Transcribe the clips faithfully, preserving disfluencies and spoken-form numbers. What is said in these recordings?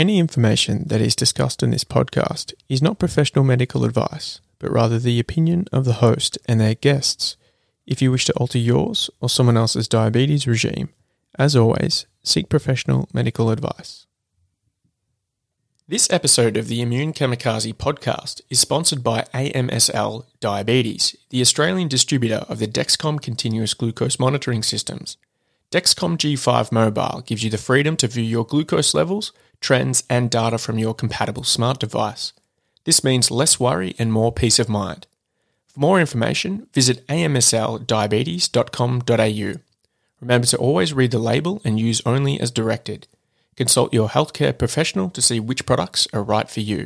Any information that is discussed in this podcast is not professional medical advice, but rather the opinion of the host and their guests. If you wish to alter yours or someone else's diabetes regime, as always, seek professional medical advice. This episode of the Immune Kamikaze podcast is sponsored by A M S L Diabetes, the Australian distributor of the Dexcom continuous glucose monitoring systems. Dexcom G five Mobile gives you the freedom to view your glucose levels, trends and data from your compatible smart device. This means less worry and more peace of mind. For more information, visit a m s l diabetes dot com dot a u. Remember to always read the label and use only as directed. Consult your healthcare professional to see which products are right for you.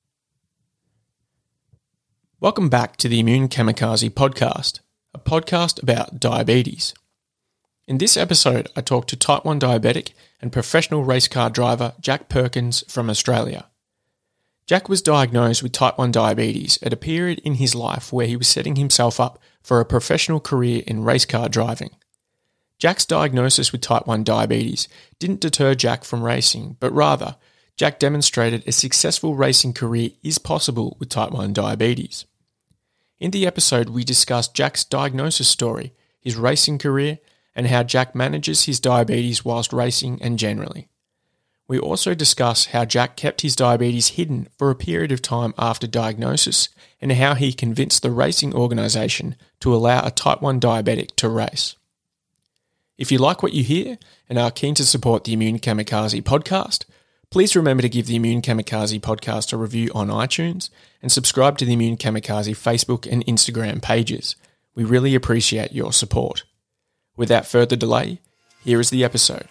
Welcome back to the Immune Kamikaze podcast, a podcast about diabetes. In this episode, I talk to type one diabetic and professional race car driver Jack Perkins from Australia. Jack was diagnosed with type one diabetes at a period in his life where he was setting himself up for a professional career in race car driving. Jack's diagnosis with type one diabetes didn't deter Jack from racing, but rather, Jack demonstrated a successful racing career is possible with type one diabetes. In the episode, we discussed Jack's diagnosis story, his racing career, and how Jack manages his diabetes whilst racing and generally. We also discuss how Jack kept his diabetes hidden for a period of time after diagnosis and how he convinced the racing organisation to allow a type one diabetic to race. If you like what you hear and are keen to support the Immune Kamikaze podcast, please remember to give the Immune Kamikaze podcast a review on iTunes and subscribe to the Immune Kamikaze Facebook and Instagram pages. We really appreciate your support. Without further delay, here is the episode.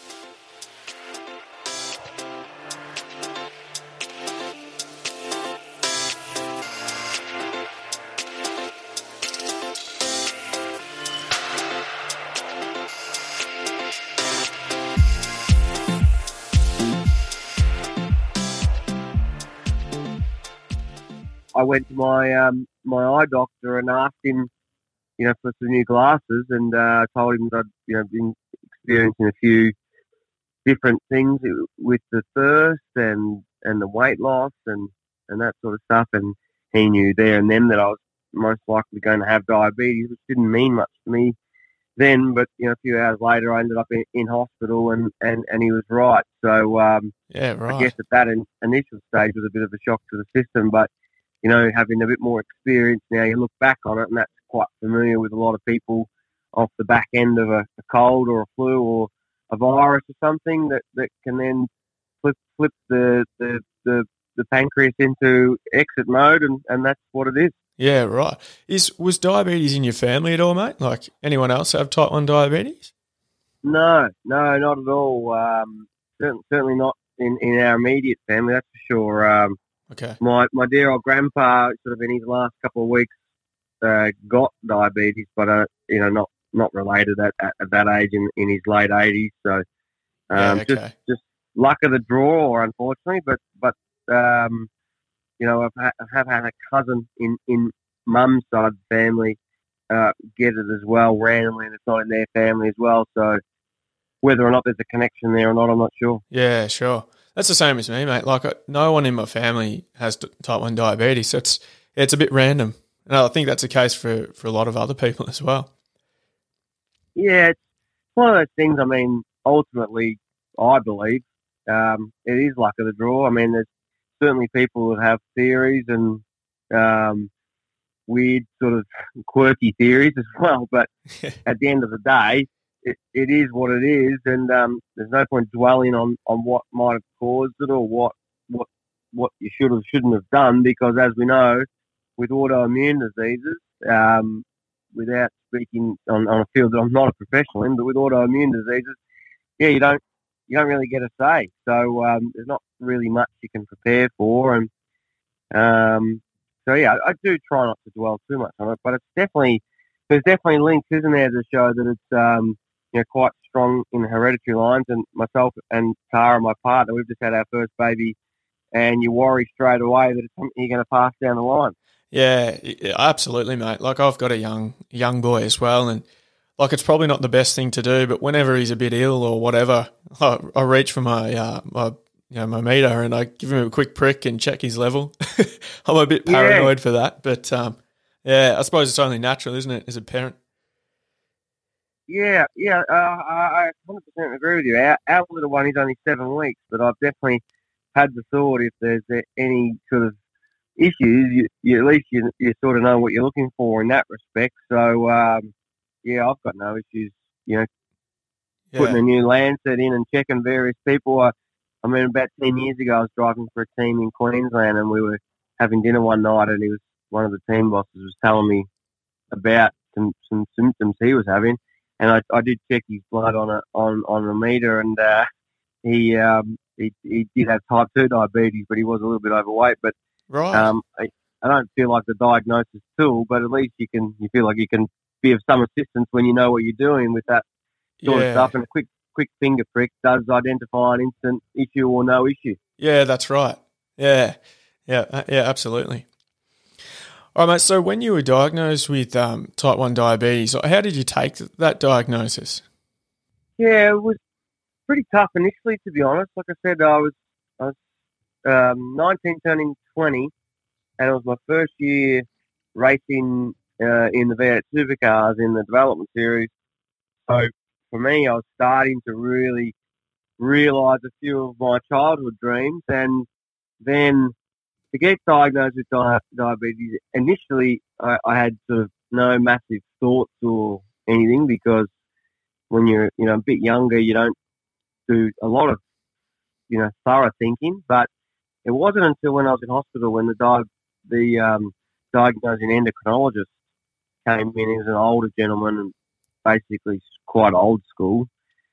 I went to my um, my eye doctor and asked him, you know, for some new glasses, and uh, told him that I'd, you know, been experiencing a few different things with the thirst and, and the weight loss and, and that sort of stuff. And he knew there and then that I was most likely going to have diabetes, which didn't mean much to me then. But, you know, a few hours later, I ended up in, in hospital, and, and, and he was right. So um, yeah, right. I guess at that in, initial stage was a bit of a shock to the system, but you know, having a bit more experience now, you look back on it, and that's quite familiar with a lot of people off the back end of a, a cold or a flu or a virus or something that, that can then flip flip the, the, the, the pancreas into exit mode, and, and that's what it is. Yeah, right. Is was diabetes in your family at all, mate? Like anyone else have type one diabetes? No, no, not at all. Um, certainly, certainly not in, in our immediate family, that's for sure. Um, Okay. My my dear old grandpa, sort of in his last couple of weeks, uh, got diabetes, but uh, you know, not not related at, at, at that age in, in his late eighties. So, um, yeah, okay. just just luck of the draw, unfortunately. But but um, you know, I've ha- have had a cousin in in mum's side of the family uh, get it as well randomly, and it's not in their family as well. So, whether or not there's a connection there or not, I'm not sure. Yeah, sure. That's the same as me, mate. Like, no one in my family has type one diabetes, so it's it's a bit random. And I think that's the case for, for a lot of other people as well. Yeah, it's one of those things. I mean, ultimately, I believe um, it is luck of the draw. I mean, there's certainly people that have theories and um, weird sort of quirky theories as well, but at the end of the day, It, it is what it is, and um, there's no point dwelling on, on what might have caused it or what what what you should have shouldn't have done, because as we know, with autoimmune diseases, um, without speaking on, on a field that I'm not a professional in, but with autoimmune diseases, yeah, you don't you don't really get a say. So um, there's not really much you can prepare for, and um, so yeah, I, I do try not to dwell too much on it, but it's definitely there's definitely links, isn't there, to show that it's um, you know, quite strong in hereditary lines. And myself and Tara, my partner, we've just had our first baby, and you worry straight away that it's something you're going to pass down the line. Yeah, absolutely, mate. Like, I've got a young young boy as well, and like, it's probably not the best thing to do, but whenever he's a bit ill or whatever, I, I reach for my uh, my you know, my meter and I give him a quick prick and check his level. I'm a bit Yeah. paranoid for that, but um, yeah, I suppose it's only natural, isn't it, as a parent? Yeah, yeah, uh, I one hundred percent agree with you. Our, our little one is only seven weeks, but I've definitely had the thought if there's uh, any sort of issues, you, you at least you, you sort of know what you're looking for in that respect. So, um, yeah, I've got no issues, you know, putting Yeah. a new Lancet in and checking various people. I, I mean, about ten years ago, I was driving for a team in Queensland and we were having dinner one night and he was, one of the team bosses was telling me about some, some symptoms he was having. And I, I did check his blood on a, on, on a meter and, uh, he, um, he, he did have type two diabetes, but he was a little bit overweight. But, Right. um, I, I don't feel like the diagnosis tool, but at least you can, you feel like you can be of some assistance when you know what you're doing with that sort yeah. of stuff. And a quick, quick finger prick does identify an instant issue or no issue. Yeah, that's right. Yeah. Yeah. uh, Yeah, absolutely. All right, mate. So when you were diagnosed with um, type one diabetes, how did you take that diagnosis? Yeah, it was pretty tough initially, to be honest. Like I said, I was, I was um, nineteen turning twenty, and it was my first year racing uh, in the V eight supercars in the development series. So for me, I was starting to really realise a few of my childhood dreams, and then to get diagnosed with di- diabetes, initially I, I had sort of no massive thoughts or anything because when you're you know a bit younger, you don't do a lot of you know thorough thinking. But it wasn't until when I was in hospital when the di- the um, diagnosing endocrinologist came in. He was an older gentleman and basically quite old school.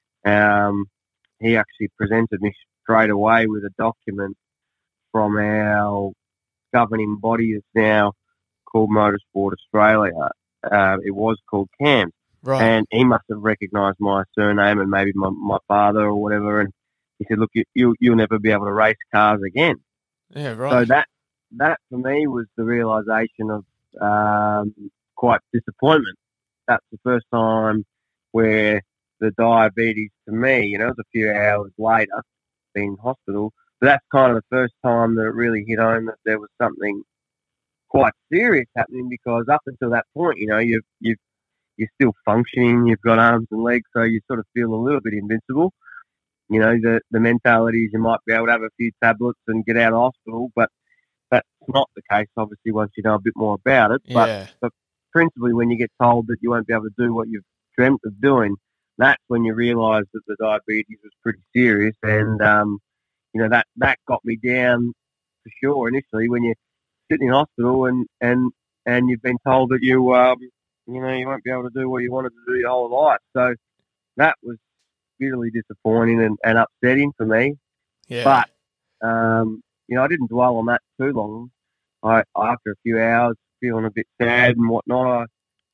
Um, he actually presented me straight away with a document from our governing body that's now called Motorsport Australia. Uh, it was called CAMS. Right. And he must have recognised my surname and maybe my, my father or whatever. And he said, look, you, you, you'll never be able to race cars again. Yeah, right. So that, that for me was the realisation of um, quite disappointment. That's the first time where the diabetes to me, you know, it was a few hours later, being in hospital, but that's kind of the first time that it really hit home that there was something quite serious happening because up until that point, you know, you've, you've, you're still functioning, you've got arms and legs, so you sort of feel a little bit invincible. You know, the, the mentality is you might be able to have a few tablets and get out of hospital, but that's not the case, obviously, once you know a bit more about it. But, Yeah. but principally, when you get told that you won't be able to do what you've dreamt of doing, that's when you realise that the diabetes was pretty serious. And, um, you know, that, that got me down for sure initially when you're sitting in hospital and, and, and you've been told that you, um, you know, you won't be able to do what you wanted to do your whole life. So that was bitterly disappointing and, and upsetting for me. Yeah. But, um, you know, I didn't dwell on that too long. I, after a few hours, feeling a bit sad and whatnot,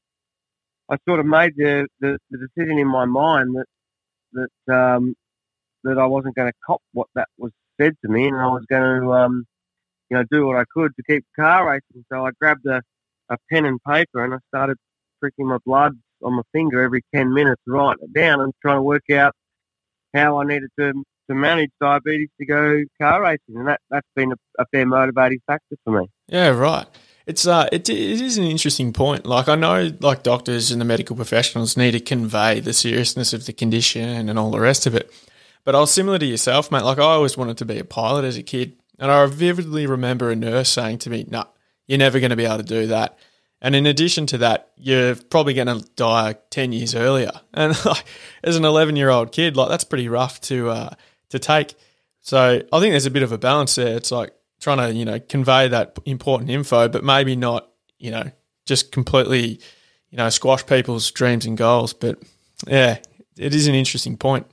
I, I sort of made the, the, the decision in my mind that that um, that I wasn't going to cop what that was said to me, and I was going to, um, you know, do what I could to keep car racing. So I grabbed a, a pen and paper and I started pricking my blood on my finger every ten minutes, writing it down and trying to work out how I needed to to manage diabetes to go car racing, and that that's been a, a fair motivating factor for me. Yeah, right. It's uh, it, it is an interesting point. Like I know, like doctors and the medical professionals need to convey the seriousness of the condition and all the rest of it. But I was similar to yourself, mate. Like I always wanted to be a pilot as a kid, and I vividly remember a nurse saying to me, "No, nah, you're never going to be able to do that." And in addition to that, you're probably going to die ten years earlier. And like, as an eleven-year-old kid, like that's pretty rough to uh, to take. So I think there's a bit of a balance there. It's like trying to, you know, convey that important info, but maybe not, you know, just completely, you know, squash people's dreams and goals. But yeah, it is an interesting point.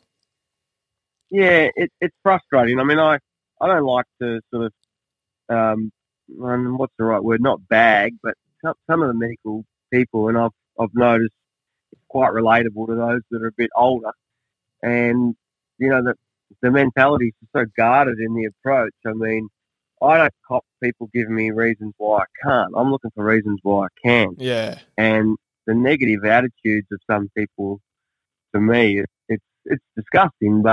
Yeah, it, it's frustrating. I mean, I, I don't like to sort of, um, um, what's the right word? Not bag, but some, some of the medical people, and I've I've noticed it's quite relatable to those that are a bit older, and you know the the mentality is so guarded in the approach. I mean, I don't cop people giving me reasons why I can't. I'm looking for reasons why I can. Yeah. And the negative attitudes of some people, to me, it, it's it's disgusting. But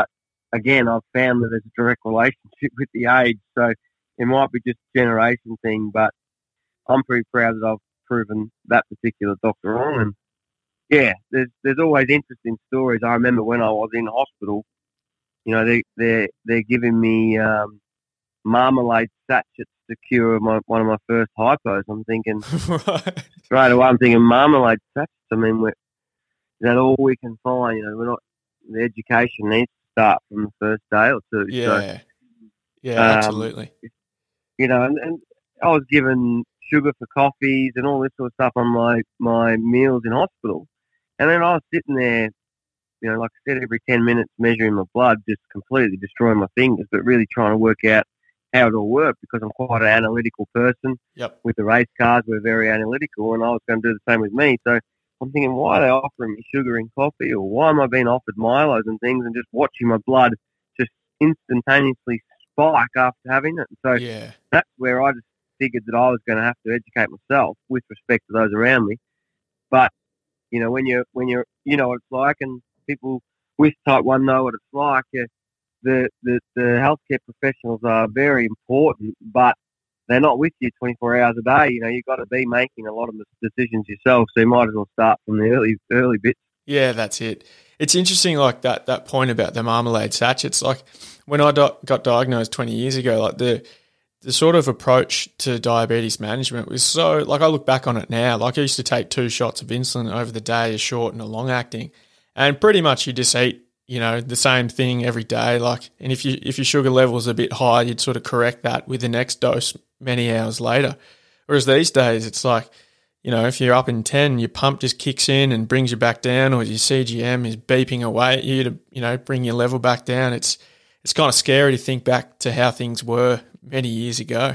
again, I've found that there's a direct relationship with the age. So it might be just a generation thing, but I'm pretty proud that I've proven that particular doctor wrong. And yeah, there's there's always interesting stories. I remember when I was in hospital, you know, they they're they're giving me um, marmalade sachets to cure my, one of my first hypos. I'm thinking Right. straight away. I'm thinking marmalade sachets. I mean, we're, is that all we can find? You know, we're not. The education needs to start from the first day or two. Yeah. So, Yeah, um, absolutely. you know, and, and I was given sugar for coffees and all this sort of stuff on my my meals in hospital, and then I was sitting there, you know, like I said, every ten minutes measuring my blood, just completely destroying my fingers, but really trying to work out how it all worked because I'm quite an analytical person. Yep. With the race cars, we're very analytical, and I was going to do the same with me. So I'm thinking, why are they offering me sugar in coffee, or why am I being offered Milos and things, and just watching my blood just instantaneously spike after having it. So Yeah. that's where I just figured that I was going to have to educate myself with respect to those around me. But you know, when you're when you're you know what it's like, and people with type one know what it's like. Uh, the, the the healthcare professionals are very important, but they're not with you twenty-four hours a day. You know, you've got to be making a lot of decisions yourself, so you might as well start from the early early bits. Yeah, that's it. It's interesting, like that that point about the marmalade sachets. Like when I do- got diagnosed twenty years ago, like the the sort of approach to diabetes management was so, like I look back on it now, like I used to take two shots of insulin over the day, a short and a long acting, and pretty much you just eat, you know, the same thing every day. Like, and if you if your sugar level's a bit high, you'd sort of correct that with the next dose many hours later. Whereas these days, it's like, you know, if you're up in ten, your pump just kicks in and brings you back down, or your C G M is beeping away at you to, you know, bring your level back down. It's it's kind of scary to think back to how things were many years ago.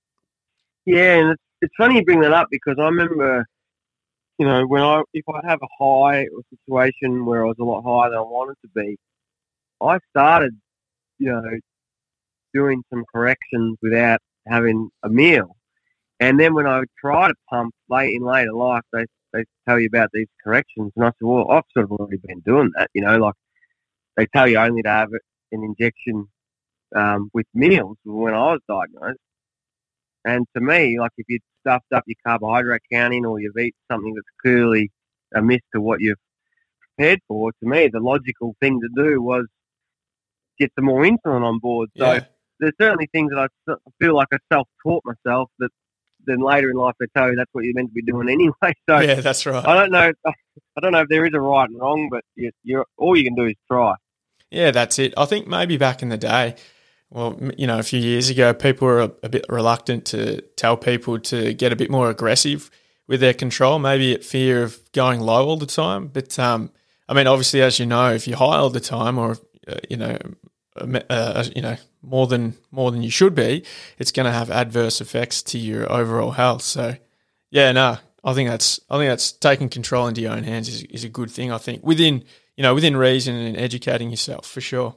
Yeah, and it's, it's funny you bring that up because I remember, you know, when I if I have a high or situation where I was a lot higher than I wanted to be, I started, you know, doing some corrections without having a meal. And then when I would try to pump late in later life, they they tell you about these corrections, and I said, well, I've sort of already been doing that, you know, like they tell you only to have an injection um, with meals when I was diagnosed. And to me, like if you'd stuffed up your carbohydrate counting or you've eaten something that's clearly amiss to what you've prepared for, to me, the logical thing to do was get some more insulin on board. So Yeah. there's certainly things that I feel like I self-taught myself that then later in life they tell you that's what you're meant to be doing anyway. So Yeah, that's right. I don't know. I don't know if there is a right and wrong, but you, you're all you can do is try. Yeah, that's it. I think maybe back in the day, well, you know, a few years ago, people were a, a bit reluctant to tell people to get a bit more aggressive with their control, maybe at fear of going low all the time. But, um, I mean, obviously, as you know, if you're high all the time or, uh, you know, uh, you know, more than more than you should be, it's going to have adverse effects to your overall health. So, yeah, no, I think that's I think that's taking control into your own hands is, is a good thing. I think within you know within reason and educating yourself for sure.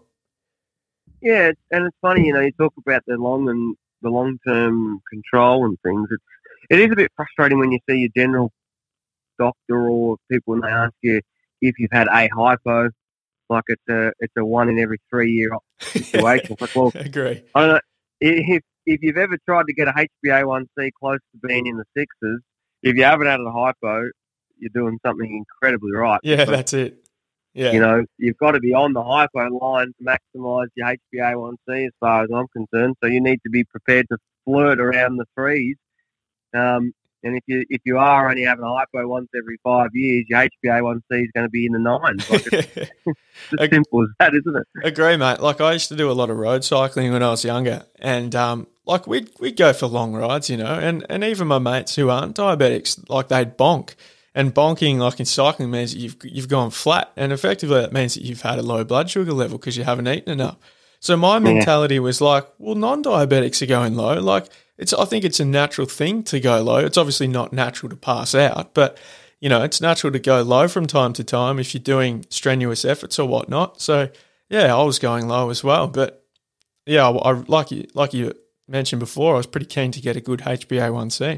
Yeah, and it's funny, you know, you talk about the long and the long term control and things. It's it is a bit frustrating when you see your general doctor or people and they ask you if you've had a hypo. Like it's a it's a one in every three year situation. It's like, well, agree. I don't know if if you've ever tried to get a H b A one C close to being in the sixes. If you haven't had a hypo, you're doing something incredibly right. Yeah, because, that's it. Yeah, you know, you've got to be on the hypo line to maximise your H b A one C as far as I'm concerned. So you need to be prepared to flirt around the threes. Um, And if you if you are only having a hypo once every five years, your H b A one C is going to be in the nines. Like it's, it's as simple as that, isn't it? Agree, mate. Like I used to do a lot of road cycling when I was younger, and um, like we'd we'd go for long rides, you know, and, and even my mates who aren't diabetics, like they'd bonk, and bonking like in cycling means that you've you've gone flat, and effectively that means that you've had a low blood sugar level because you haven't eaten enough. So my mentality was like, well, non-diabetics are going low, like. It's, I think it's a natural thing to go low. It's obviously not natural to pass out, but, you know, it's natural to go low from time to time if you're doing strenuous efforts or whatnot. So, yeah, I was going low as well. But, yeah, I, I like you like you mentioned before, I was pretty keen to get a good H b A one C.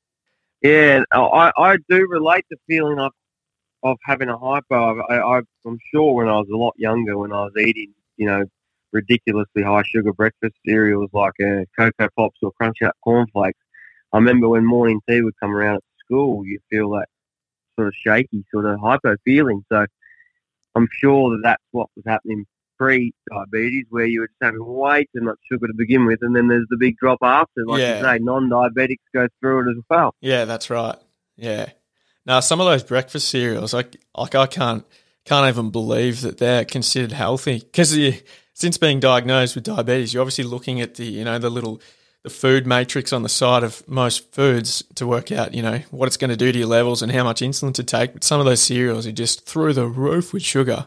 Yeah, I, I do relate to feeling of, of having a hypo. I, I, I'm sure when I was a lot younger, when I was eating, you know, ridiculously high sugar breakfast cereals like uh, Cocoa Pops or Crunch Up cornflakes. I remember when morning tea would come around at school, you feel that sort of shaky, sort of hypo feeling. So I'm sure that that's what was happening pre-diabetes, where you were just having way too much sugar to begin with, and then there's the big drop after. Like Yeah. you say, non-diabetics go through it as well. Yeah, that's right. Yeah. Now, some of those breakfast cereals, like, like I can't can't even believe that they're considered healthy because since being diagnosed with diabetes, you're obviously looking at the, you know, the little the food matrix on the side of most foods to work out, you know, what it's going to do to your levels and how much insulin to take. But some of those cereals are just through the roof with sugar.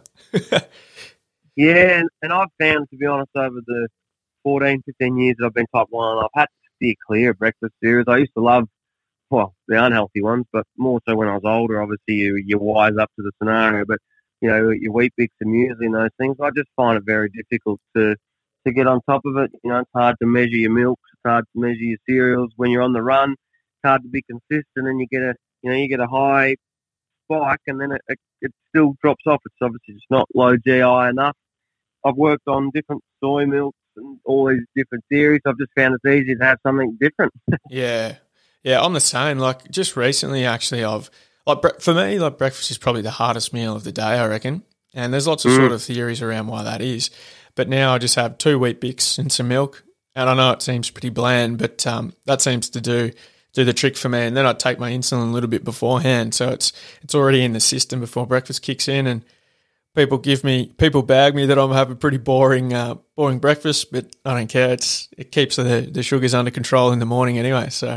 Yeah, and, and I've found, to be honest, over the fourteen, fifteen years that I've been type one, I've had to steer clear of breakfast cereals. I used to love, well, the unhealthy ones, but more so when I was older. Obviously, you, you wise up to the scenario, but, you know, your Wheat Bix and muesli and those things, I just find it very difficult to, to get on top of it. You know, it's hard to measure your milk, it's hard to measure your cereals. When you're on the run, it's hard to be consistent, and you get a, you know, you get a high spike, and then it, it, it still drops off. It's obviously just not low G I enough. I've worked on different soy milks and all these different theories. I've just found it's easy to have something different. Yeah. Yeah, I'm the same. Like, just recently, actually, I've, like, bre- for me, like, breakfast is probably the hardest meal of the day, I reckon. And there's lots of Mm. sort of theories around why that is. But now I just have two Wheat Bix and some milk. And I know it seems pretty bland, but um, that seems to do do the trick for me. And then I take my insulin a little bit beforehand, so it's it's already in the system before breakfast kicks in. And people give me, people bag me that I'm having a pretty boring, uh, boring breakfast, but I don't care. It's it keeps the the sugars under control in the morning anyway. So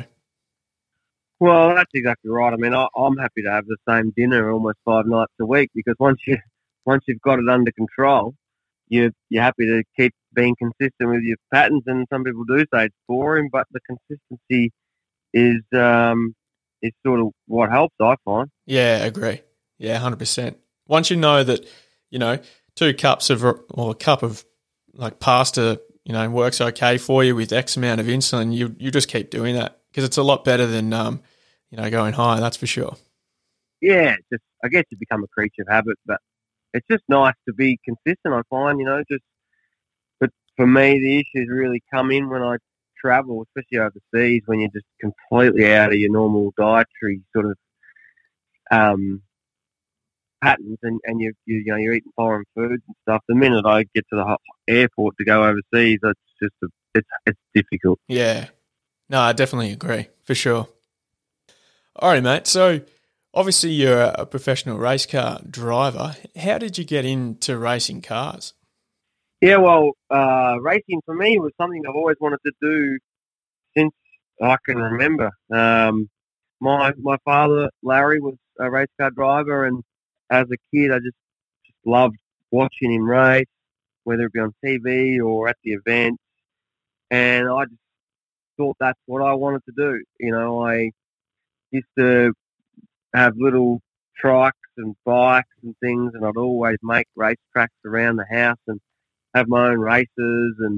Well, that's exactly right. I mean, I, I'm happy to have the same dinner almost five nights a week, because once you once you've got it under control, you you're happy to keep being consistent with your patterns. And some people do say it's boring, but the consistency is um is sort of what helps, I find. yeah, agree. Yeah, one hundred percent. Once you know that, you know, two cups of or a cup of like pasta, you know, works okay for you with X amount of insulin, you you just keep doing that because it's a lot better than um, you know, going high. That's for sure. Yeah, it's just I guess you become a creature of habit, but it's just nice to be consistent. I find, you know, just but for me, the issues really come in when I travel, especially overseas, when you're just completely out of your normal dietary sort of um, patterns, and, and you, you you know you're eating foreign foods and stuff. The minute I get to the ho- airport to go overseas, it's just a, it's it's difficult. Yeah. No, I definitely agree for sure. All right, mate. So obviously you're a professional race car driver. How did you get into racing cars? Yeah, well, uh, racing for me was something I've always wanted to do since I can remember. Um, my my father Larry was a race car driver, and as a kid, I just just loved watching him race, whether it be on T V or at the events, and I just thought that's what I wanted to do. You know, I used to have little trikes and bikes and things, and I'd always make race tracks around the house and have my own races, and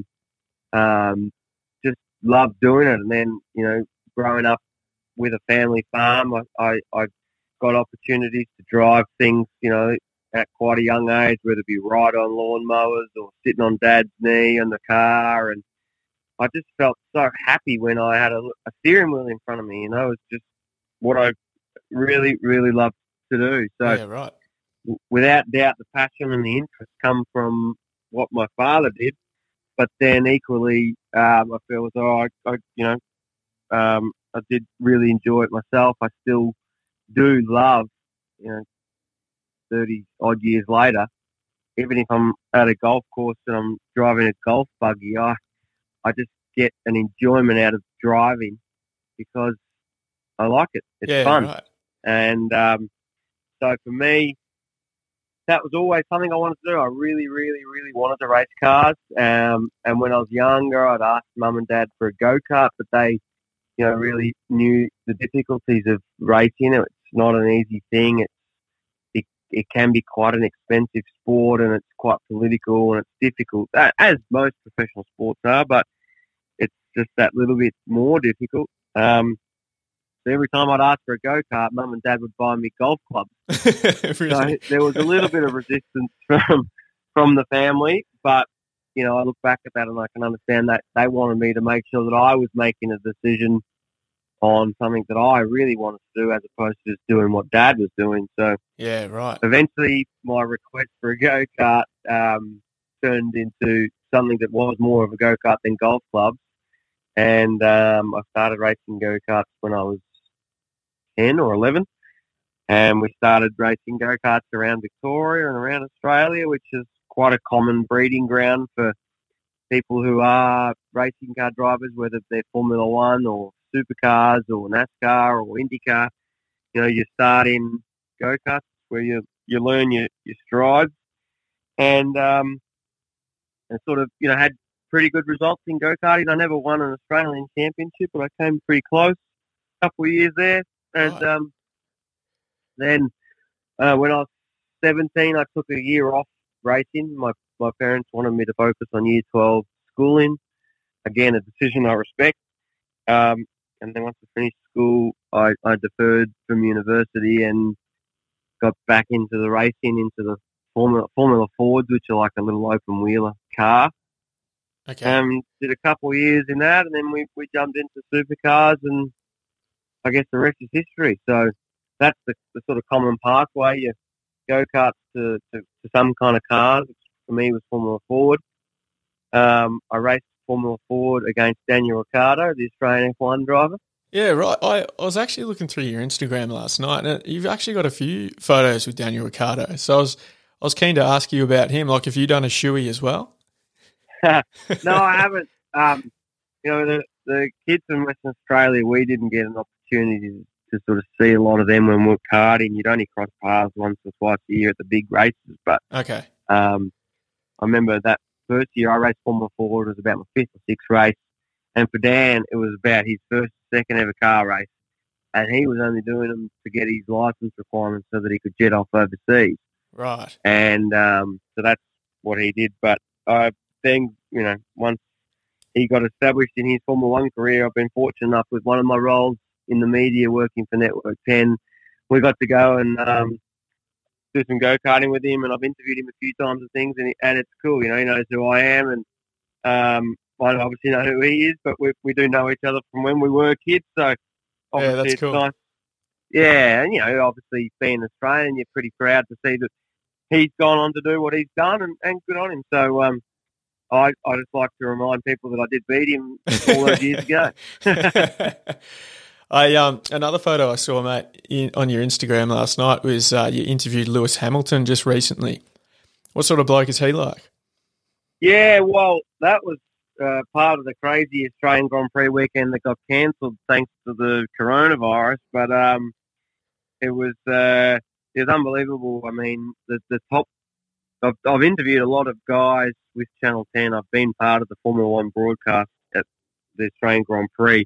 um, just loved doing it. And then, you know, growing up with a family farm, I, I, I got opportunities to drive things, you know, at quite a young age, whether it be ride on lawnmowers or sitting on Dad's knee in the car. And I just felt so happy when I had a, a steering wheel in front of me. You know, it's just what I really, really love to do. So Yeah, right. w- without doubt, the passion and the interest come from what my father did. But then equally, um, I feel as though I, I you know, um, I did really enjoy it myself. I still do love, you know, thirty odd years later, even if I'm at a golf course and I'm driving a golf buggy, I, I just get an enjoyment out of driving because I like it. It's Yeah, fun. right. And um, so for me, that was always something I wanted to do. I really, really, really wanted to race cars. Um, and when I was younger, I'd ask mum and dad for a go-kart, but they, you know, really knew the difficulties of racing. It's not an easy thing. It, it, it can be quite an expensive sport, and it's quite political, and it's difficult, a- as most professional sports are, but it's just that little bit more difficult. Um, so every time I'd ask for a go-kart, mum and dad would buy me golf clubs. So Really? there was a little bit of resistance from from the family, but you know, I look back at that and I can understand that they wanted me to make sure that I was making a decision on something that I really wanted to do as opposed to just doing what Dad was doing. So Yeah, right. eventually my request for a go-kart um, turned into something that was more of a go-kart than golf clubs. And um, I started racing go-karts when I was ten or eleven. And we started racing go-karts around Victoria and around Australia, which is quite a common breeding ground for people who are racing car drivers, whether they're Formula One or supercars or NASCAR or IndyCar. You know, you start in go-karts where you, you learn your, your strides and, um, and sort of, you know, had pretty good results in go-karting. I never won an Australian championship, but I came pretty close a couple of years there. And Right. um, then uh, when I was seventeen, I took a year off racing. My my parents wanted me to focus on year twelve schooling. Again, a decision I respect. Um, and then once I finished school, I, I deferred from university and got back into the racing, into the Formula, Formula Fords, which are like a little open wheeler car. Okay. Um, did a couple of years in that, and then we, we jumped into supercars, and I guess the rest is history. So that's the, the sort of common pathway. You go-karts to, to, to some kind of cars, which for me was Formula Ford. Um, I raced Formula Ford against Daniel Ricciardo, the Australian F one driver. Yeah, right. I, I was actually looking through your Instagram last night, and you've actually got a few photos with Daniel Ricciardo. So I was I was keen to ask you about him. Like, have you done a shoey as well? No, I haven't. Um, you know, the, the kids in Western Australia, we didn't get an opportunity to sort of see a lot of them when we were karting. You'd only cross paths once or twice a year at the big races. But Okay. um, I remember that first year I raced Formula Ford. It was about my fifth or sixth race. And for Dan, it was about his first, second ever car race. And he was only doing them to get his license requirements so that he could jet off overseas. Right. And um, so that's what he did. But I think, you know, once he got established in his Formula One career, I've been fortunate enough with one of my roles in the media working for Network ten. We got to go and um, do some go-karting with him, and I've interviewed him a few times and things, and, and it's cool. You know, he knows who I am, and um, I obviously know who he is, but we we do know each other from when we were kids, so obviously Yeah, that's it's cool. nice. Yeah, and, you know, obviously being Australian, you're pretty proud to see that he's gone on to do what he's done, and, and good on him. So um, I, I just like to remind people that I did beat him all those years ago. I um another photo I saw, mate, in, on your Instagram last night was uh, you interviewed Lewis Hamilton just recently. What sort of bloke is he like? Yeah, well, that was uh, part of the crazy Australian Grand Prix weekend that got cancelled thanks to the coronavirus. But um, it was uh, it was unbelievable. I mean, the the top. I've, I've interviewed a lot of guys with Channel ten. I've been part of the Formula One broadcast at the Australian Grand Prix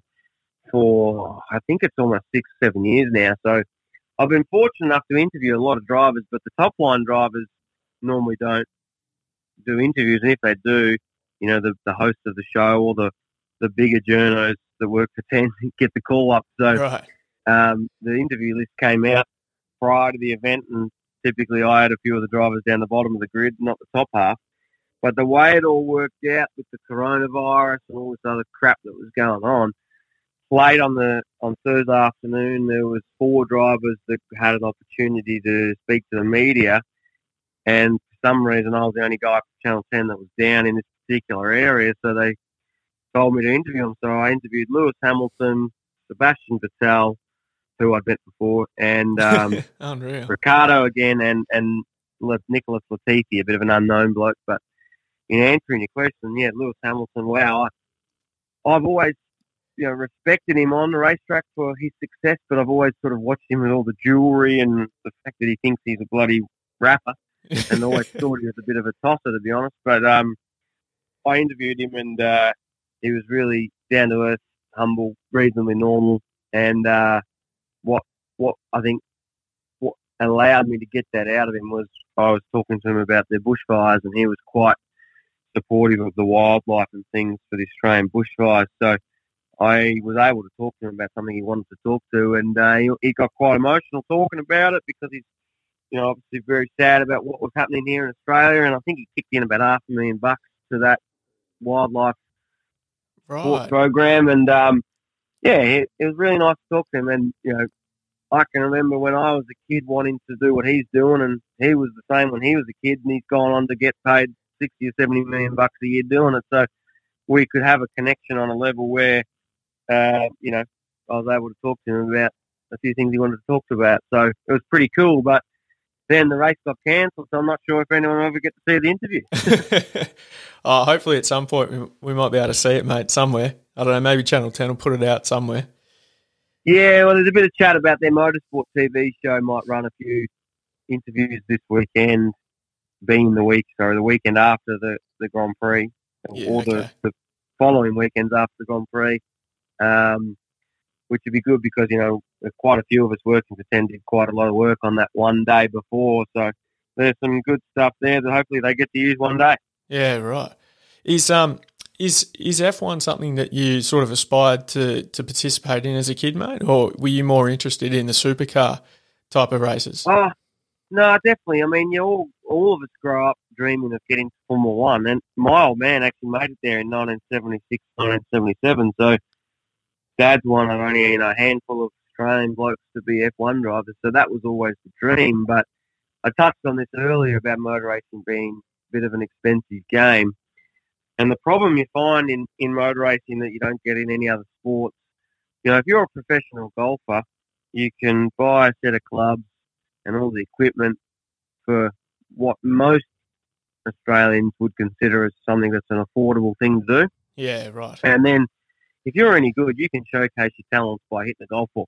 for, I think it's almost six, seven years now. So I've been fortunate enough to interview a lot of drivers, but the top line drivers normally don't do interviews. And if they do, you know, the, the host of the show or the, the bigger journos that work for ten get the call up. So Right. um, the interview list came out prior to the event, and typically I had a few of the drivers down the bottom of the grid, not the top half. But the way it all worked out with the coronavirus and all this other crap that was going on, late on the on Thursday afternoon, there was four drivers that had an opportunity to speak to the media, and for some reason I was the only guy from Channel ten that was down in this particular area, so they told me to interview them. So I interviewed Lewis Hamilton, Sebastian Vettel, who I'd met before, and um, Unreal. Ricardo again, and and Nicholas Latifi, a bit of an unknown bloke. But in answering your question, yeah, Lewis Hamilton, wow, I, I've always, you know, respected him on the racetrack for his success, but I've always sort of watched him with all the jewellery and the fact that he thinks he's a bloody rapper, and always thought he was a bit of a tosser, to be honest. But um, I interviewed him, and uh, he was really down to earth, humble, reasonably normal, and uh, what what I think what allowed me to get that out of him was I was talking to him about the bushfires, and he was quite supportive of the wildlife and things for the Australian bushfires. So I was able to talk to him about something he wanted to talk to, and uh, he, he got quite emotional talking about it because he's, you know, obviously very sad about what was happening here in Australia, and I think he kicked in about half a million bucks to that wildlife sport Right. program, and um, yeah, it, it was really nice to talk to him. And you know, I can remember when I was a kid wanting to do what he's doing, and he was the same when he was a kid, and he's gone on to get paid sixty or seventy million bucks a year doing it. So we could have a connection on a level where, uh, you know, I was able to talk to him about a few things he wanted to talk about. So it was pretty cool. But then the race got cancelled, so I'm not sure if anyone will ever get to see the interview. Oh, hopefully at some point we, we might be able to see it, mate, somewhere. I don't know, maybe Channel ten will put it out somewhere. Yeah, well, there's a bit of chat about their motorsport T V show might run a few interviews this weekend, being the week, sorry, the weekend after the, the Grand Prix, Yeah, or okay. the, the following weekends after the Grand Prix, um, which would be good because, you know, quite a few of us working for ten did quite a lot of work on that one day before, so there's some good stuff there that hopefully they get to use one day. Yeah, right. Is um is is F one something that you sort of aspired to to participate in as a kid, mate, or were you more interested in the supercar type of races? Oh, no, definitely. I mean, you all all of us grow up dreaming of getting to Formula One, and my old man actually made it there in nineteen seventy-six, nineteen seventy-seven. So Dad's one of only, you know, a handful of Australian blokes to be F one drivers. So that was always the dream. But I touched on this earlier about motor racing being a bit of an expensive game. And the problem you find in, in motor racing that you don't get in any other sports, you know, if you're a professional golfer, you can buy a set of clubs and all the equipment for what most Australians would consider as something that's an affordable thing to do. Yeah, right. And then if you're any good, you can showcase your talents by hitting the golf ball.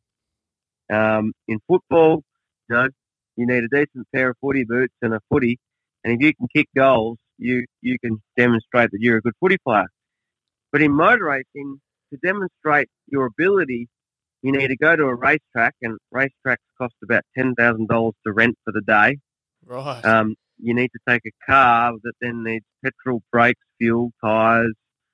Um, in football, you know, you need a decent pair of footy boots and a footy, and if you can kick goals, you, you can demonstrate that you're a good footy player. But in motor racing, to demonstrate your ability, you need to go to a racetrack, and racetracks cost about ten thousand dollars to rent for the day. Right. Um, you need to take a car that then needs petrol, brakes, fuel, tyres,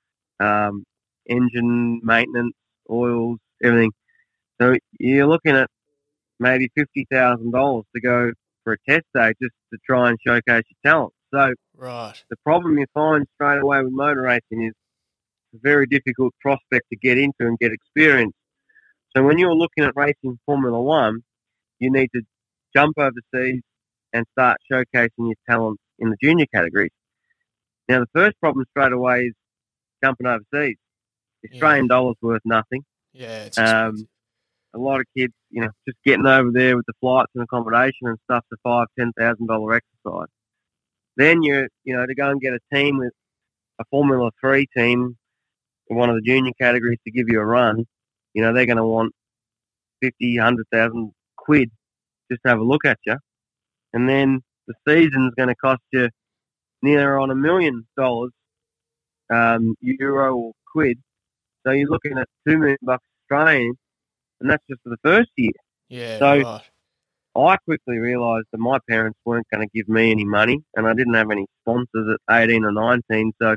um, engine maintenance, oils, everything. So you're looking at maybe fifty thousand dollars to go for a test day just to try and showcase your talent. So Right. the problem you find straight away with motor racing is it's a very difficult prospect to get into and get experience. So when you're looking at racing Formula One, you need to jump overseas and start showcasing your talents in the junior categories. Now, the first problem straight away is jumping overseas. The Australian Yeah. dollar's worth nothing. Yeah, it's Um, expensive. a lot of kids, you know, just getting over there with the flights and accommodation and stuff, the five, ten thousand dollar exercise. Then you, you know, to go and get a team with a Formula Three team in one of the junior categories to give you a run, you know, they're going to want fifty, hundred thousand quid just to have a look at you, and then the season's going to cost you near on a million dollars, um, euro or quid. So you're looking at two million bucks Australian, and that's just for the first year. Yeah, so right. I quickly realised that my parents weren't going to give me any money, and I didn't have any sponsors at eighteen or nineteen, so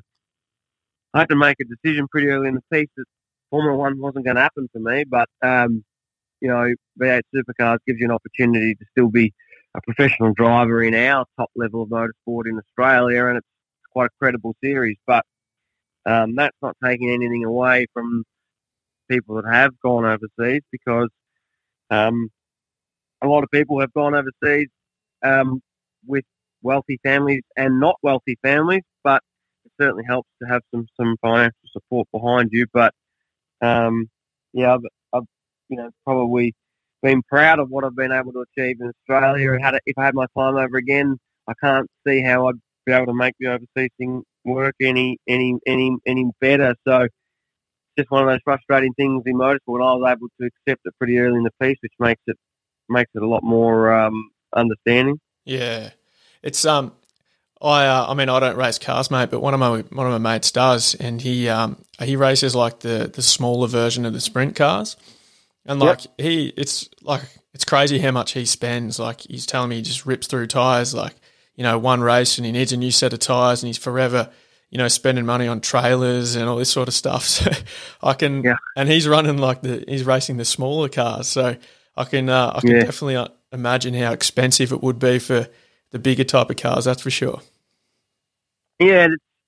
I had to make a decision pretty early in the piece that Formula One wasn't going to happen for me, but, um, you know, V eight Supercars gives you an opportunity to still be a professional driver in our top level of motorsport in Australia, and it's quite a credible series, but um, that's not taking anything away from people that have gone overseas, because um, a lot of people have gone overseas um, with wealthy families and not wealthy families, but it certainly helps to have some, some financial support behind you. But um, yeah, I've, I've you know probably been proud of what I've been able to achieve in Australia. Had if I had my time over again, I can't see how I'd be able to make the overseas thing work any any any any better. So it's just one of those frustrating things in motorsport. I was able to accept it pretty early in the piece, which makes it makes it a lot more um, understanding. Yeah. It's um I uh, I mean I don't race cars, mate, but one of my one of my mates does, and he um he races like the the smaller version of the sprint cars. And like Yep. he it's like it's crazy how much he spends. Like he's telling me he just rips through tires, like, you know, one race and he needs a new set of tires, and he's forever, you know, spending money on trailers and all this sort of stuff. So I can, Yeah. and he's running like the, he's racing the smaller cars. So I can, uh, I can Yeah. definitely uh, imagine how expensive it would be for the bigger type of cars. That's for sure. Yeah, it's,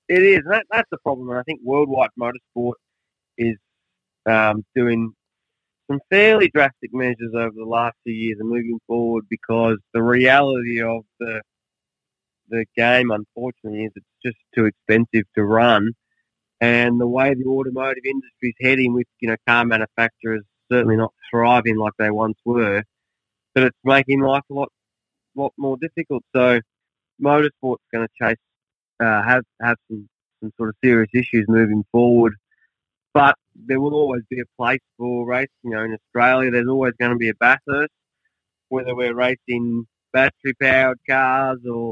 it is. That, that's the problem. And I think Worldwide Motorsport is um, doing some fairly drastic measures over the last few years and moving forward, because the reality of the the game, unfortunately, is it's just too expensive to run. And the way the automotive industry is heading with, you know, car manufacturers certainly not thriving like they once were, but it's making life a lot, lot more difficult. So motorsport's going to chase, uh, have, have some, some sort of serious issues moving forward. But there will always be a place for racing. You know, in Australia, there's always going to be a Bathurst, whether we're racing battery-powered cars or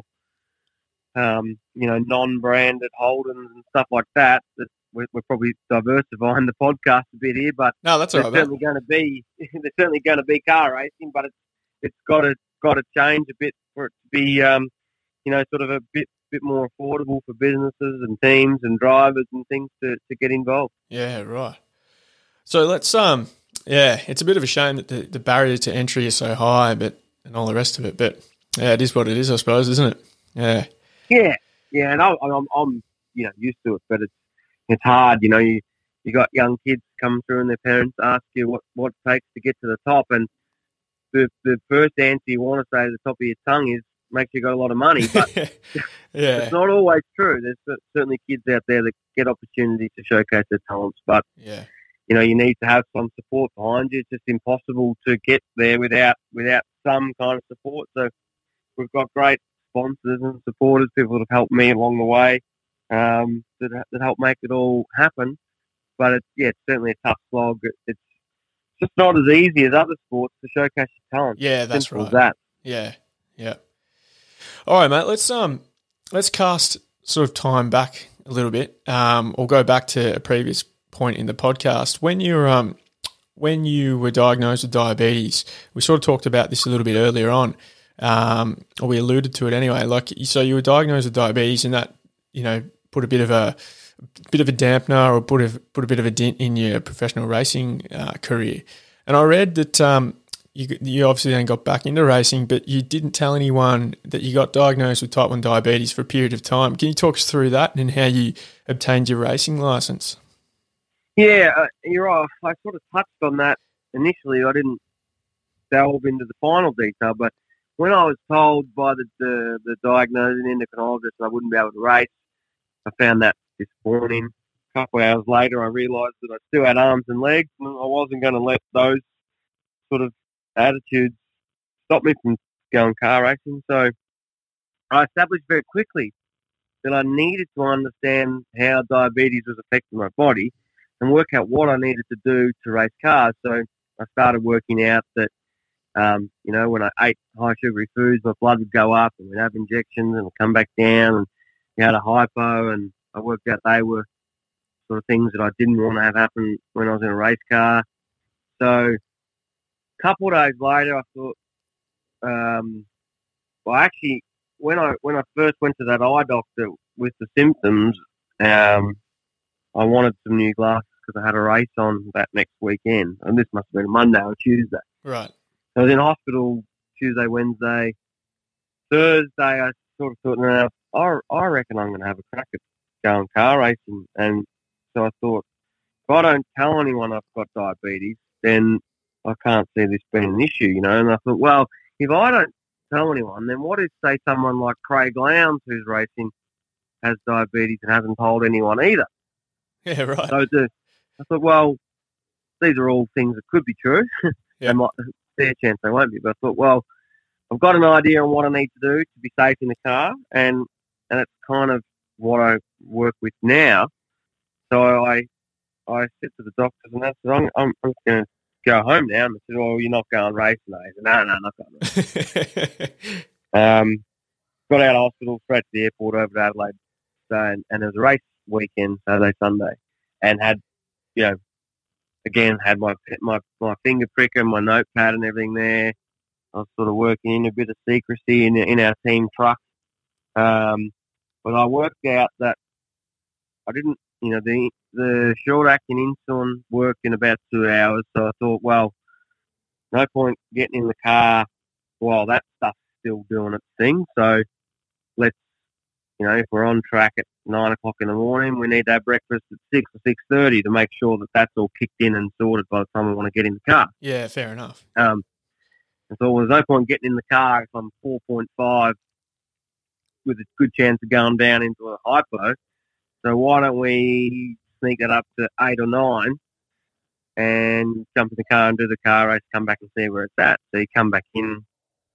Um, you know, non-branded Holdens and stuff like that. that we're, we're probably diversifying the podcast a bit here, but No, that's all there's right, certainly going to be there's certainly going to be car racing, but it's it's got to got to change a bit for it to be, um, you know, sort of a bit bit more affordable for businesses and teams and drivers and things to, to get involved. Yeah, right. So let's um, yeah, it's a bit of a shame that the, the barrier to entry is so high, but and all the rest of it. But yeah, it is what it is, I suppose, isn't it? Yeah. Yeah, yeah, and I, I'm, I'm, you know, used to it, but it's it's hard. You know, you you got young kids come through, and their parents ask you what what it takes to get to the top, and the the first answer you want to say at the top of your tongue is makes you got a lot of money, but yeah, it's not always true. There's certainly kids out there that get opportunities to showcase their talents, but yeah, you know, you need to have some support behind you. It's just impossible to get there without without some kind of support. So we've got great sponsors and supporters, people that have helped me along the way, um, that that help make it all happen. But it's yeah, it's certainly a tough slog. It's just not as easy as other sports to showcase your talent. yeah. That's Simple right. as that. Yeah, yeah. All right, mate. Let's um, let's cast sort of time back a little bit. Um, or go back to a previous point in the podcast when you're um, when you were diagnosed with diabetes. We sort of talked about this a little bit earlier on. Um, or we alluded to it anyway. Like, so you were diagnosed with diabetes, and that, you know, put a bit of a, a bit of a dampener, or put a put a bit of a dent in your professional racing uh, career. And I read that um, you you obviously then got back into racing, but you didn't tell anyone that you got diagnosed with type one diabetes for a period of time. Can you talk us through that and how you obtained your racing license? Yeah, uh, you're right. I sort of touched on that initially. I didn't delve into the final detail, but when I was told by the, the, the diagnosing endocrinologist I wouldn't be able to race, I found that disappointing. A couple of hours later, I realised that I still had arms and legs, and I wasn't going to let those sort of attitudes stop me from going car racing. So I established very quickly that I needed to understand how diabetes was affecting my body and work out what I needed to do to race cars. So I started working out that Um, you know, when I ate high sugary foods, my blood would go up and we'd have injections and it'd come back down, and you had a hypo, and I worked out they were sort of things that I didn't want to have happen when I was in a race car. So a couple of days later, I thought, um, well, actually, when I when I first went to that eye doctor with the symptoms, um, I wanted some new glasses because I had a race on that next weekend, and this must have been a Monday or Tuesday. Right. I was in hospital Tuesday, Wednesday. Thursday, I sort of thought, no, I, I reckon I'm going to have a crack at going car racing. And so I thought, if I don't tell anyone I've got diabetes, then I can't see this being an issue, you know. And I thought, well, if I don't tell anyone, then what if, say, someone like Craig Lowndes, who's racing, has diabetes and hasn't told anyone either? Yeah, right. So the, I thought, well, these are all things that could be true. Yeah. They might, fair chance they won't be. But I thought, well, I've got an idea on what I need to do to be safe in the car, and and it's kind of what I work with now. So I I said to the doctors, and I said, I'm, I'm, I'm going to go home now. And they said, well, you're not going racing. I said, no, no, not going racing. um, got out of hospital, straight to the airport over to Adelaide. So, and, and it was a race weekend, Saturday, Sunday, and had, you know, again, had my my my finger pricker, my notepad and everything there. I was sort of working in a bit of secrecy in in our team truck. Um, but I worked out that I didn't, you know, the the short-acting insulin worked in about two hours. So I thought, well, no point getting in the car while that stuff's still doing its thing. So let's you know, if we're on track at nine o'clock in the morning, we need to have breakfast at six or six thirty to make sure that that's all kicked in and sorted by the time we want to get in the car. Yeah, fair enough. Um, and so there's no point getting in the car if I'm four point five with a good chance of going down into a hypo. So why don't we sneak it up to eight or nine and jump in the car and do the car race, come back and see where it's at. So you come back in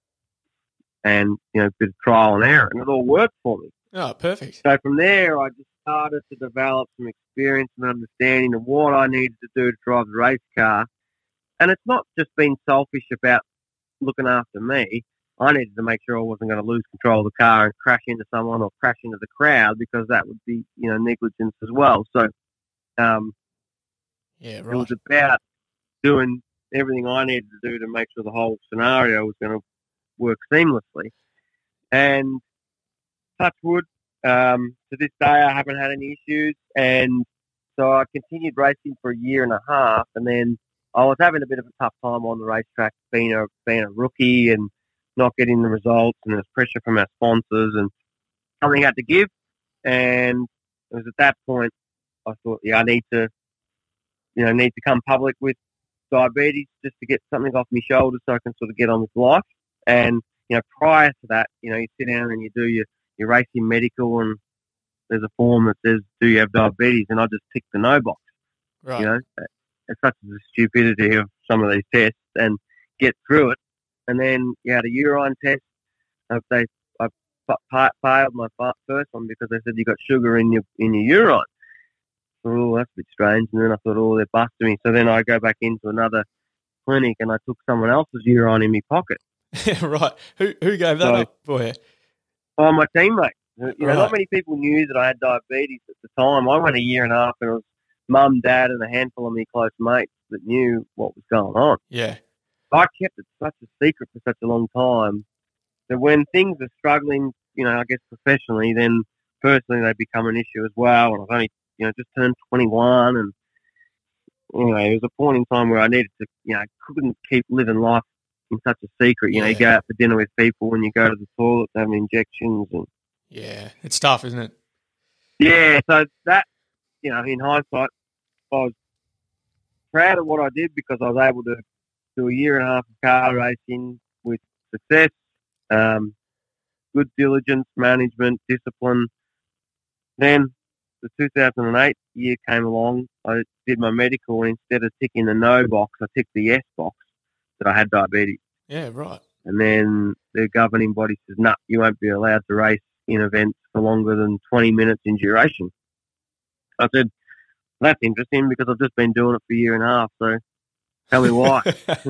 and, you know, a bit of trial and error, and it all worked for me. Oh, perfect. So from there, I just started to develop some experience and understanding of what I needed to do to drive the race car. And it's not just being selfish about looking after me. I needed to make sure I wasn't going to lose control of the car and crash into someone or crash into the crowd, because that would be, you know, negligence as well. So um, yeah, right. It was about doing everything I needed to do to make sure the whole scenario was going to work seamlessly. And touch wood, um, to this day I haven't had any issues. And so I continued racing for a year and a half, and then I was having a bit of a tough time on the racetrack, being a being a rookie and not getting the results, and there's pressure from our sponsors, and something had to give. And it was at that point I thought, yeah, I need to, you know, need to come public with diabetes just to get something off my shoulders so I can sort of get on with life. And, you know, prior to that, you know, you sit down and you do your, your racing medical, and there's a form that says, do you have diabetes? And I just tick the no box. Right. You know, it's such the stupidity of some of these tests, and get through it. And then you had a urine test. Uh, They I fa- failed my fa- first one because they said you got sugar in your in your urine. Oh, that's a bit strange. And then I thought, oh, they're busting me. So then I go back into another clinic, and I took someone else's urine in my pocket. Right. Who who gave that So, up for you? Oh, my teammate. You know, Right. not many people knew that I had diabetes at the time. I went a year and a half, and it was mum, dad, and a handful of me close mates that knew what was going on. Yeah. I kept it such a secret for such a long time that when things are struggling, you know, I guess professionally, then personally they become an issue as well. And I've only, you know, just turned twenty-one, and anyway, there was a point in time where I needed to, you know, couldn't keep living life in such a secret. You know, you Yeah. go out for dinner with people, and you go to the toilet to have injections, and Yeah. It's tough, isn't it? yeah. So that, you know, in hindsight, I was proud of what I did because I was able to do a year and a half of car racing with success, um, good diligence, management, discipline. Then the two thousand eight year came along. I did my medical, and instead of ticking the no box, I ticked the yes box that I had diabetes. Yeah, right. And then the governing body says, no, you won't be allowed to race in events for longer than twenty minutes in duration. I said, that's interesting because I've just been doing it for a year and a half, so tell me why.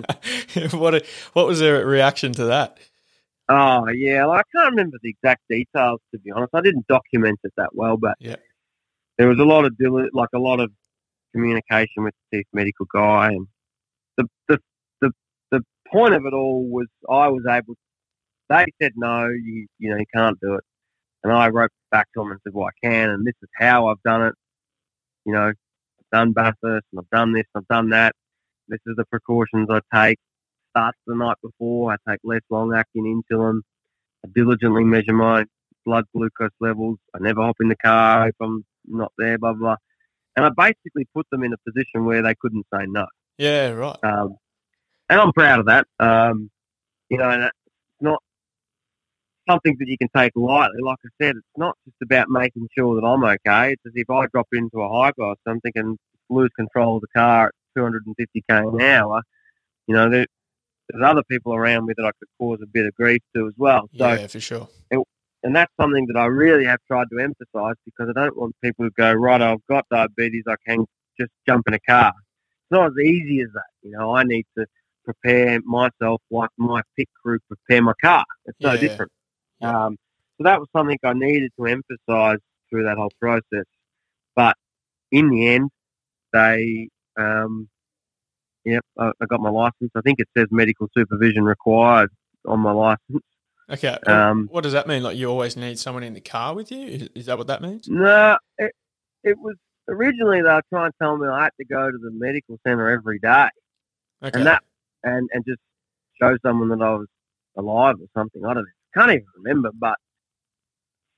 what what was their reaction to that? Oh, yeah, well, I can't remember the exact details, to be honest. I didn't document it that well, but Yeah. there was a lot of dil- like a lot of communication with the chief medical guy, and the the the, the point of it all was I was able. They said no, you you know you can't do it, and I wrote back to them and said, well, I can, and this is how I've done it. You know, I've done Bathurst, and I've done this, and I've done that. This is the precautions I take. Starts the night before. I take less long-acting insulin. I diligently measure my blood glucose levels. I never hop in the car if I'm not there, blah, blah. And I basically put them in a position where they couldn't say no. Yeah, right. Um, and I'm proud of that. Um, you know, and it's not something that you can take lightly. Like I said, it's not just about making sure that I'm okay. It's as if I drop into a hypo or something and lose control of the car at two hundred fifty k an hour. You know, there, there's other people around me that I could cause a bit of grief to as well. So, Yeah, for sure. it, and that's something that I really have tried to emphasise because I don't want people to go, right, I've got diabetes, I can just jump in a car. It's not as easy as that. You know, I need to prepare myself like my pit crew prepare my car. It's so Yeah. different. Yeah. Um, so that was something I needed to emphasise through that whole process. But in the end, they, um, yep, I, I got my licence. I think it says medical supervision required on my licence. Okay. Um, what does that mean? Like you always need someone in the car with you? Is, is that what that means? No, it, it was originally they were trying to tell me I had to go to the medical centre every day, Okay. and that and, and just show someone that I was alive or something. I don't know. Can't even remember, but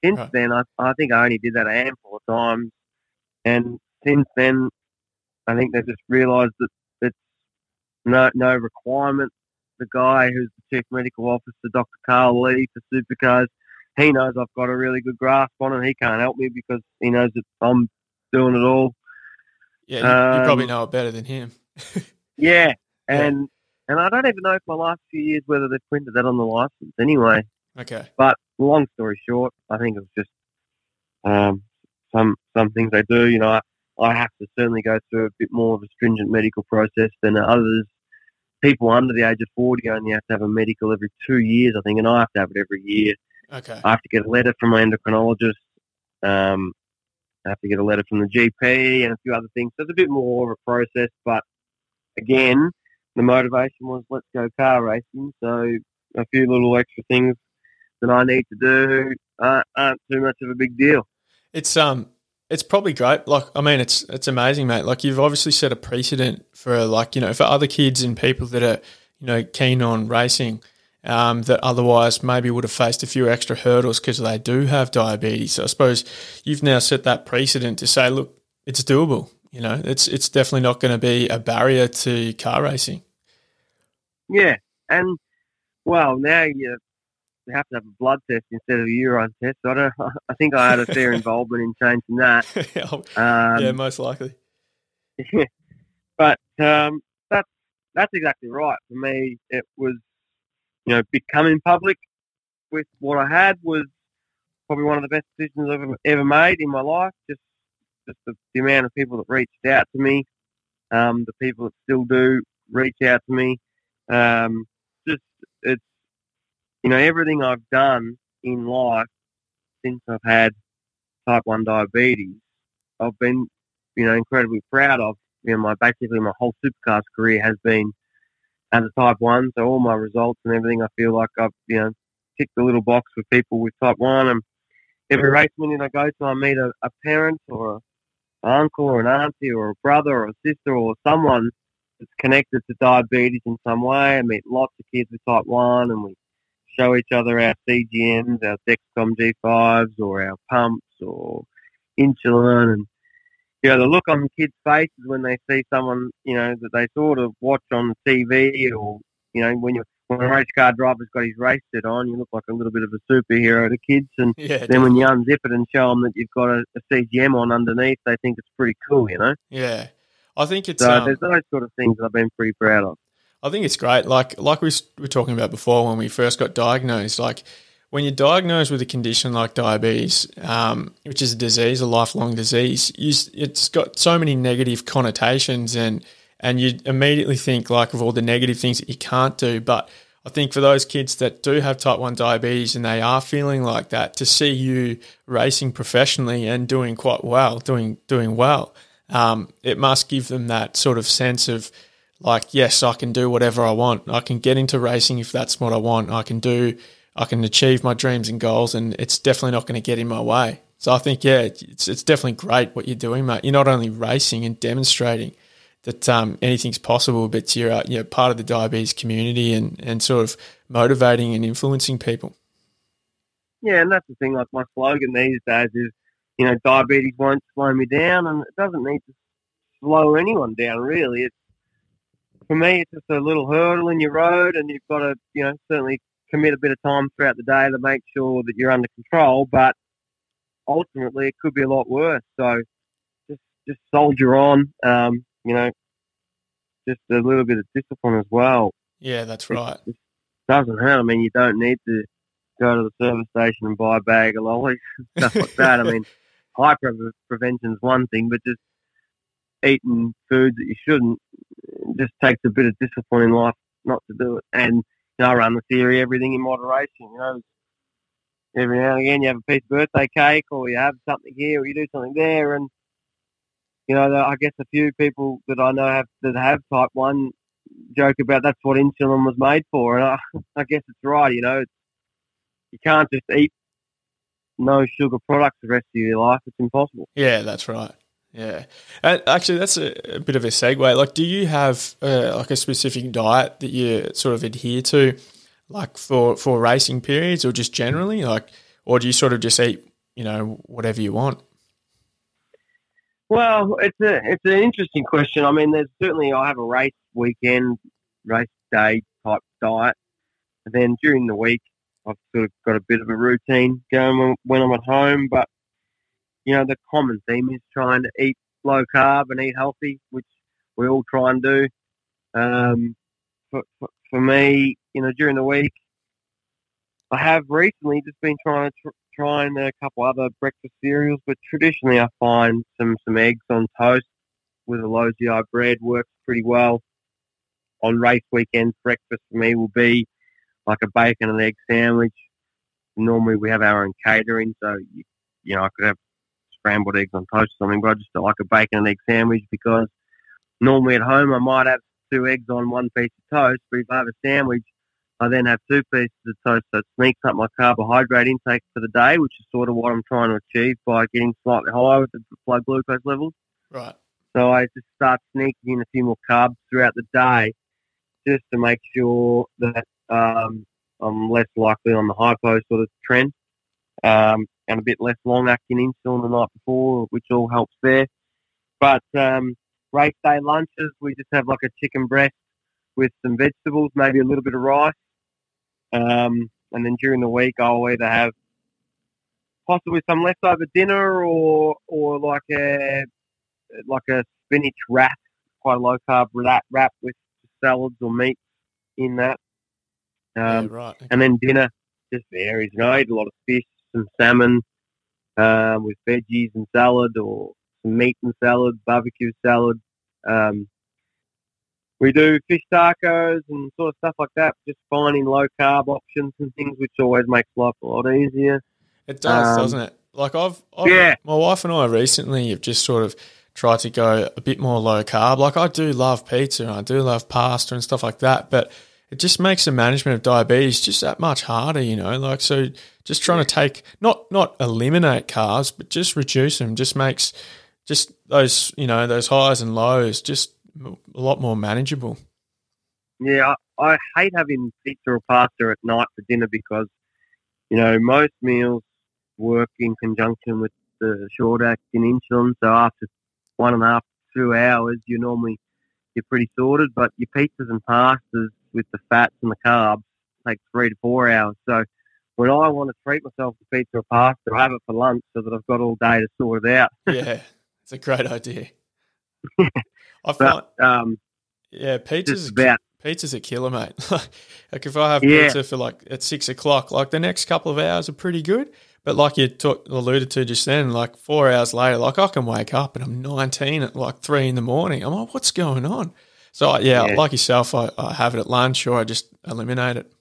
since Right. then, I, I think I only did that a handful of times. And since then, I think they've just realised that it's no, no requirement. The guy who's the Chief Medical Officer, Doctor Carl Lee for Supercars, he knows I've got a really good grasp on it. He can't help me because he knows that I'm doing it all. Yeah, you, you probably Um, know it better than him. yeah, Yeah. and and I don't even know for my last few years whether they've printed that on the license anyway. Okay. But long story short, I think it was just um, some some things they do. You know, I, I have to certainly go through a bit more of a stringent medical process than others. People under the age of forty only have to have a medical every two years, I think, and I have to have it every year. Okay. I have to get a letter from my endocrinologist. Um, I have to get a letter from the G P and a few other things. So it's a bit more of a process, but again, the motivation was let's go car racing. So a few little extra things that I need to do aren't, aren't too much of a big deal. It's um it's probably great. Like, I mean, it's it's amazing, mate. Like, you've obviously set a precedent for, like, you know, for other kids and people that are, you know, keen on racing, um, that otherwise maybe would have faced a few extra hurdles because they do have diabetes. So I suppose you've now set that precedent to say, look, it's doable. You know, it's it's definitely not going to be a barrier to car racing. Yeah, and well, now you you have to have a blood test instead of a urine test. So I don't. I think I had a fair involvement in changing that. Yeah, Um, most likely. but um, that's that's exactly right. For me, it was, you know, becoming public with what I had was probably one of the best decisions I've ever, ever made in my life. Just just the, the amount of people that reached out to me, um, the people that still do reach out to me. Um, just it's, you know, everything I've done in life since I've had type one diabetes, I've been, you know, incredibly proud of. You know, my basically my whole supercars career has been as a type one, so all my results and everything, I feel like I've, you know, ticked the little box for people with type one. And every race meeting I go to, I meet a, a parent or an uncle or an auntie or a brother or a sister or someone that's connected to diabetes in some way. I meet lots of kids with type one, and we show each other our C G Ms, our Dexcom G fives or our pumps or insulin. And, you know, the look on kids' faces when they see someone, you know, that they sort of watch on the T V, or, you know, when you when a race car driver's got his race set on, you look like a little bit of a superhero to kids. And Yeah, then when definitely. you unzip it and show them that you've got a, a C G M on underneath, they think it's pretty cool, you know? Yeah, I think it's So um, there's those sort of things I've been pretty proud of. I think it's great. Like like we s- were talking about before when we first got diagnosed. Like, when you're diagnosed with a condition like diabetes, um, which is a disease, a lifelong disease, you, s- it's got so many negative connotations, and and you immediately think, like, of all the negative things that you can't do. But I think for those kids that do have type one diabetes and they are feeling like that, to see you racing professionally and doing quite well, doing doing well, um, it must give them that sort of sense of, like, yes, I can do whatever I want. I can get into racing if that's what I want. I can do, I can achieve my dreams and goals, and it's definitely not going to get in my way. So I think, yeah, it's it's definitely great what you're doing, mate. You're not only racing and demonstrating that um, anything's possible, but you're, uh, you're part of the diabetes community and, and sort of motivating and influencing people. Yeah, and that's the thing. Like, my slogan these days is, you know, diabetes won't slow me down, and it doesn't need to slow anyone down, really. It's, for me, it's just a little hurdle in your road, and you've got to, you know, certainly commit a bit of time throughout the day to make sure that you're under control. But ultimately, it could be a lot worse. So just just soldier on. Um, you know, just a little bit of discipline as well. Yeah, that's It, right. it doesn't hurt. I mean, you don't need to go to the service station and buy a bag of lollies and stuff like that. I mean, hyper prevention is one thing, but just eating foods that you shouldn't just takes a bit of discipline in life not to do it. And, you know, I run the theory, everything in moderation. You know, every now and again you have a piece of birthday cake, or you have something here, or you do something there. And, you know, I guess a few people that I know have that have type one joke about that's what insulin was made for. And I, I guess it's right, you know. It's, you can't just eat no sugar products the rest of your life. It's impossible. Yeah, that's right. Yeah. And actually, that's a, a bit of a segue. Like, do you have uh, like a specific diet that you sort of adhere to, like for, for racing periods, or just generally, like, or do you sort of just eat you know, whatever you want? Well, it's a it's an interesting question. I mean, there's certainly I have a race weekend, race day type diet, and then during the week I've sort of got a bit of a routine going when, when I'm at home. But you know, the common theme is trying to eat low carb and eat healthy, which we all try and do. Um, for, for, for me, you know, during the week, I have recently just been trying to tr- trying a couple other breakfast cereals, but traditionally I find some, some eggs on toast with a low G I bread works pretty well. On race weekends, breakfast for me will be like a bacon and egg sandwich. Normally we have our own catering, so you, you know I could have scrambled eggs on toast or something, but I just like a bacon and egg sandwich because normally at home I might have two eggs on one piece of toast, but if I have a sandwich, I then have two pieces of toast, so it sneaks up my carbohydrate intake for the day, which is sort of what I'm trying to achieve by getting slightly higher with the blood glucose levels. Right. So I just start sneaking in a few more carbs throughout the day just to make sure that um, I'm less likely on the hypo sort of trend um, and a bit less long-acting insulin the night before, which all helps there. But um, race day lunches, we just have like a chicken breast with some vegetables, maybe a little bit of rice. Um, and then during the week, I'll either have possibly some leftover dinner or or like a like a spinach wrap, quite a low carb wrap, wrap with salads or meat in that. Yeah, Um, right. Okay. And then dinner just varies. You know, I eat a lot of fish, some salmon um, with veggies and salad, or some meat and salad, barbecue salad. Um, We do fish tacos and sort of stuff like that, just finding low carb options and things, which always makes life a lot easier. It does, Um, doesn't it? Like I've, I've Yeah. my wife and I recently have just sort of tried to go a bit more low carb. Like I do love pizza and I do love pasta and stuff like that, but it just makes the management of diabetes just that much harder, you know. Like so, just trying to take not not eliminate carbs, but just reduce them. Just makes just those you know those highs and lows just a lot more manageable. Yeah, I, I hate having pizza or pasta at night for dinner because, you know, most meals work in conjunction with the short-acting insulin. So after one and a half, two hours, you normally, you're pretty sorted. But your pizzas and pastas with the fats and the carbs take three to four hours. So when I want to treat myself to pizza or pasta, I have it for lunch so that I've got all day to sort it out. Yeah, it's a great idea. I find, But um, yeah, pizza's just a, ki- about, pizza's a killer, mate. Like if I have Yeah. pizza for like at six o'clock, like the next couple of hours are pretty good. But like you talk, alluded to just then, like four hours later, like I can wake up and I'm nineteen at like three in the morning. I'm like, what's going on? So uh, yeah, Yeah. like yourself, I, I have it at lunch or I just eliminate it.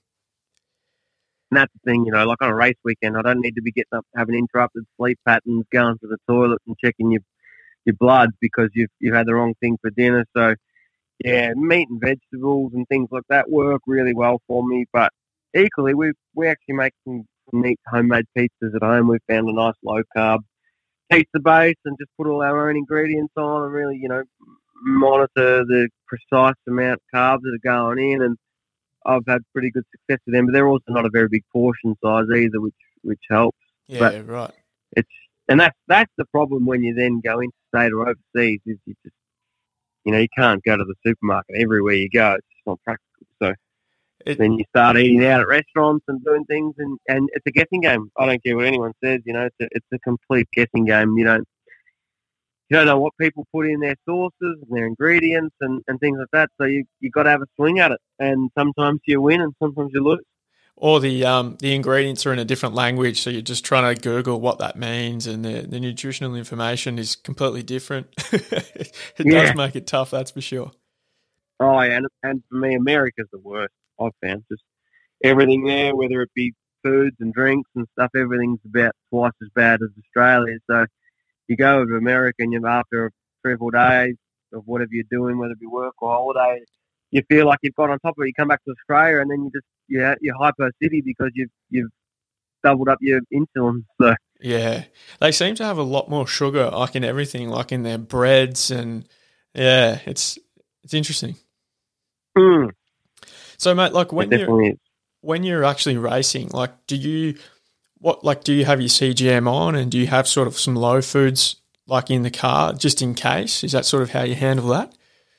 And that's the thing, you know, like on a race weekend, I don't need to be getting up, having interrupted sleep patterns, going to the toilet and checking your your blood because you've you've had the wrong thing for dinner. So yeah, meat and vegetables and things like that work really well for me. But equally, we we actually make some neat homemade pizzas at home. We found a nice low carb pizza base and just put all our own ingredients on and really, you know, monitor the precise amount of carbs that are going in. And I've had pretty good success with them, but they're also not a very big portion size either, which which helps. Yeah, But right. it's and that's that's the problem when you then go interstate or overseas is you just you know you can't go to the supermarket everywhere you go. It's just not practical. So It, then you start eating out at restaurants and doing things, and, and it's a guessing game. I don't care what anyone says. You know, it's a, it's a complete guessing game. You don't you don't know what people put in their sauces and their ingredients and, and things like that. So you you got to have a swing at it, and sometimes you win and sometimes you lose. or the um the ingredients are in a different language, so you're just trying to Google what that means, and the, the nutritional information is completely different. It Yeah. does make it tough, that's for sure. Oh, yeah, and and for me, America's the worst. I've found just everything there, whether it be foods and drinks and stuff, everything's about twice as bad as Australia. So you go over to America and you're after three or four days of whatever you're doing, whether it be work or holiday, you feel like you've got on top of it. You come back to Australia and then you just you're, you're hyper city because you've you've doubled up your insulin. So Yeah, they seem to have a lot more sugar, like in everything, like in their breads, and yeah, it's it's interesting. mm, So, mate, like it when you're definitely is. when you're actually racing, like, do you what, like, do you have your C G M on, and do you have sort of some low foods like in the car just in case? Is that sort of how you handle that?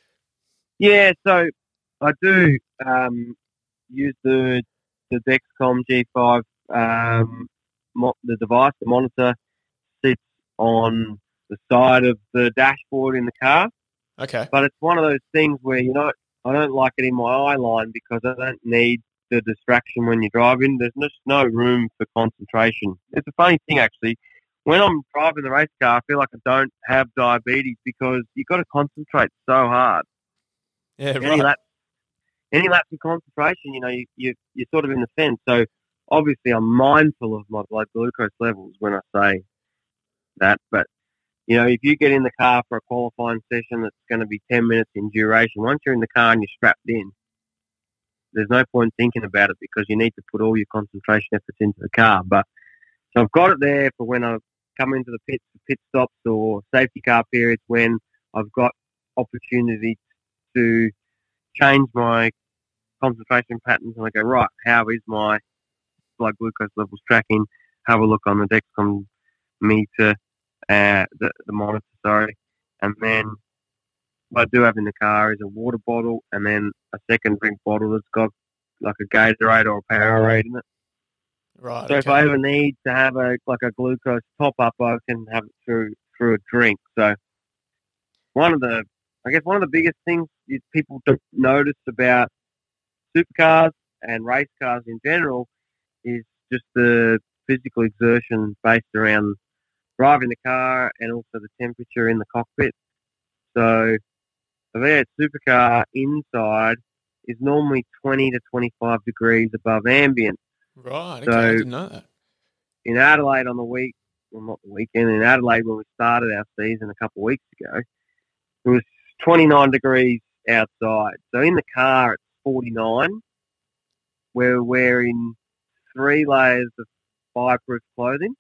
Yeah, so I do um, use the the Dexcom G five, um, mo- the device, the monitor sits on the side of the dashboard in the car. Okay. But it's one of those things where, you know, I don't like it in my eye line because I don't need the distraction when you're driving. There's just no room for concentration. It's a funny thing, actually. When I'm driving the race car, I feel like I don't have diabetes because you've got to concentrate so hard. Yeah, Any right. lap, any lapse of concentration, you know, you, you, you're sort of in the fence. So obviously I'm mindful of my blood glucose levels when I say that. But, you know, if you get in the car for a qualifying session that's going to be ten minutes in duration, once you're in the car and you're strapped in, there's no point thinking about it because you need to put all your concentration efforts into the car. But so I've got it there for when I come into the pits for pit stops or safety car periods when I've got opportunity to change my concentration patterns and I go, right, how is my blood glucose levels tracking? Have a look on the Dexcom meter, uh, the, the monitor, sorry. And then what I do have in the car is a water bottle and then a second drink bottle that's got like a Gatorade or a Powerade in it. Right. So okay. if I ever need to have a like a glucose top up, I can have it through through a drink. So one of the, I guess one of the biggest things is people don't notice about supercars and race cars in general is just the physical exertion based around driving the car and also the temperature in the cockpit. So a V eight supercar inside is normally twenty to twenty-five degrees above ambient. Right. Okay. So I didn't know that. in Adelaide on the week, well, not the weekend, in Adelaide when we started our season a couple of weeks ago, it was twenty-nine degrees outside. So in the car, it's forty-nine. We're wearing three layers of fireproof clothing.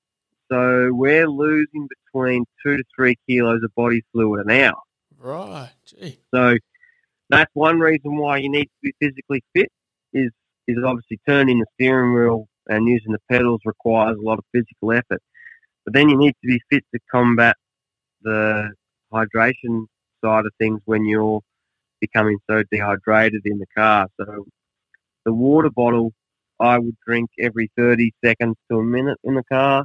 So we're losing between two to three kilos of body fluid an hour. Right. Gee. So that's one reason why you need to be physically fit is, is obviously turning the steering wheel and using the pedals requires a lot of physical effort. But then you need to be fit to combat the hydration side of things when you're becoming so dehydrated in the car. So the water bottle I would drink every thirty seconds to a minute in the car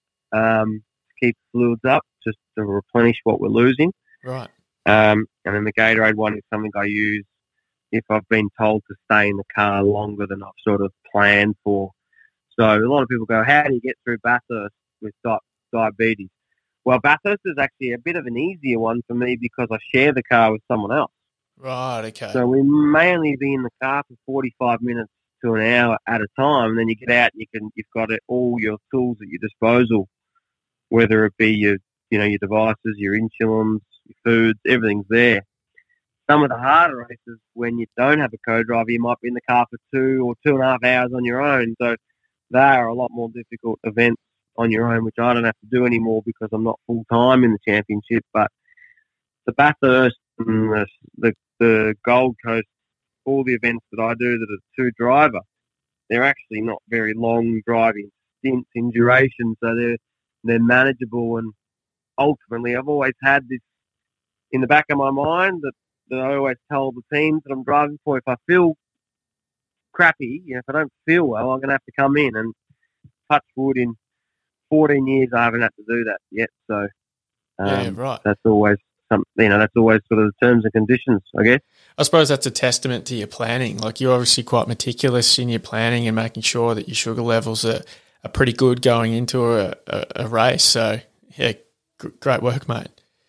um, to keep the fluids up, just to replenish what we're losing. Right. Um, and then the Gatorade one is something I use if I've been told to stay in the car longer than I've sort of planned for. So a lot of people go, how do you get through Bathurst with di- diabetes? Well, Bathurst is actually a bit of an easier one for me because I share the car with someone else. Right. Okay. So we may only be in the car for forty-five minutes to an hour at a time. And then you get out and you can, you've got it, all your tools at your disposal, whether it be your, you know, your devices, your insulins, your foods, everything's there. Some of the harder races, when you don't have a co-driver, you might be in the car for two or two and a half hours on your own. So they are a lot more difficult events on your own, which I don't have to do anymore because I'm not full-time in the championship. But the Bathurst and the, the, the Gold Coast, all the events that I do that are two-driver, they're actually not very long driving stints in duration, so they're, they're manageable. And ultimately, I've always had this in the back of my mind that, that I always tell the teams that I'm driving for, if I feel crappy, you know, if I don't feel well, I'm going to have to come in. And touch wood, in fourteen years, I haven't had to do that yet. So um, Yeah. Right. that's always some, you know, that's always sort of the terms and conditions, I guess. I suppose that's a testament to your planning. Like, you're obviously quite meticulous in your planning and making sure that your sugar levels are, are pretty good going into a, a, a race. So, yeah, g- great work, mate.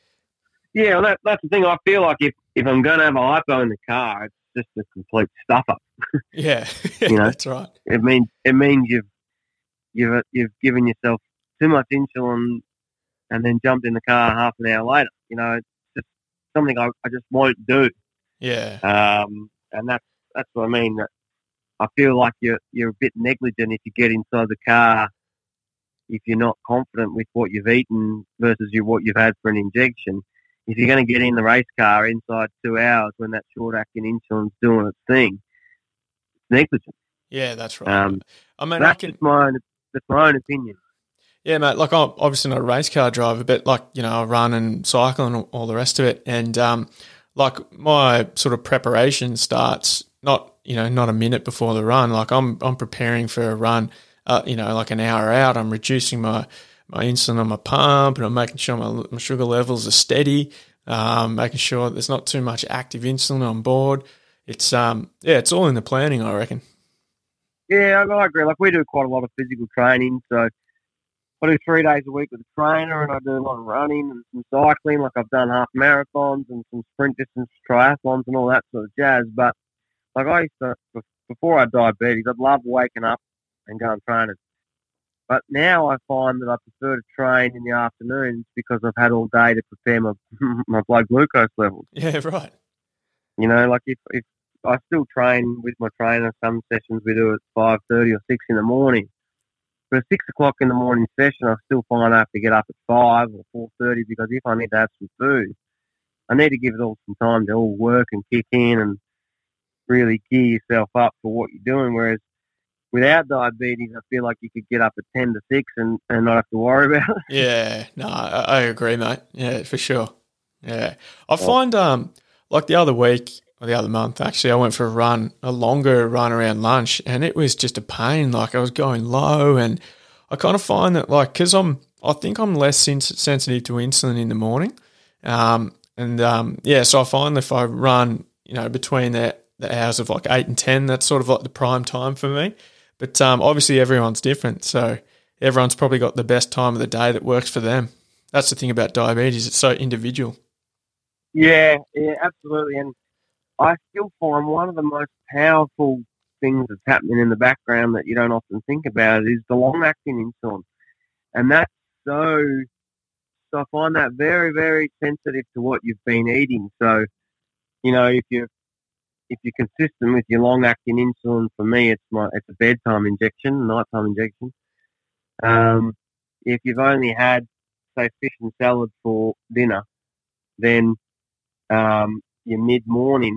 Yeah, well, that, that's the thing. I feel like if, if I'm going to have a hypo in the car, it's just a complete stuff up. Yeah, You know? That's right. It means it means you've you've you've given yourself too much insulin and then jumped in the car half an hour later. You know, it's just something I, I just won't do. Yeah. Um, and that's that's what I mean. That I feel like you're you're a bit negligent if you get inside the car if you're not confident with what you've eaten versus you what you've had for an injection. If you're going to get in the race car inside two hours when that short-acting insulin's doing its thing, it's negligent. Yeah, that's right. Um, I mean, I that's can. just my that's my own opinion. Yeah, mate. Like I'm obviously not a race car driver, but like you know, I run and cycle and all, all the rest of it. And um, like my sort of preparation starts not you know not a minute before the run. Like I'm I'm preparing for a run. Uh, you know, like an hour out. I'm reducing my my insulin on my pump, and I'm making sure my, my sugar levels are steady. Um, making sure there's not too much active insulin on board. It's um yeah, it's all in the planning, I reckon. Yeah, I, I agree. Like we do quite a lot of physical training, so I do three days a week with a trainer, and I do a lot of running and some cycling. Like I've done half marathons and some sprint distance triathlons and all that sort of jazz. But like I used to, before I had diabetes, I'd love waking up and going training. But now I find that I prefer to train in the afternoons because I've had all day to prepare my my blood glucose levels. Yeah, right. You know, like if, if I still train with my trainer, some sessions we do at five thirty or six in the morning. For a six o'clock in the morning session, I still find I have to get up at five or four thirty because if I need to have some food, I need to give it all some time to all work and kick in and really gear yourself up for what you're doing. Whereas without diabetes, I feel like you could get up at ten to six and, and not have to worry about it. Yeah, no, I, I agree, mate. Yeah, for sure. Yeah, I find um like the other week or the other month actually, I went for a run, a longer run around lunch, and it was just a pain. Like I was going low, and I kind of find that like because I'm, I think I'm less sens- sensitive to insulin in the morning, um, and um, yeah, so I find that if I run, you know, between the the hours of like eight and ten, that's sort of like the prime time for me. But um, obviously everyone's different, so everyone's probably got the best time of the day that works for them. That's the thing about diabetes; it's so individual. Yeah, yeah, absolutely. And I still find one of the most powerful things that's happening in the background that you don't often think about is the long-acting insulin. And that's so, so I find that very, very sensitive to what you've been eating. So, you know, if you're, if you're consistent with your long-acting insulin, for me, it's my, it's a bedtime injection, nighttime injection. Um, if you've only had, say, fish and salad for dinner, then um, your mid-morning,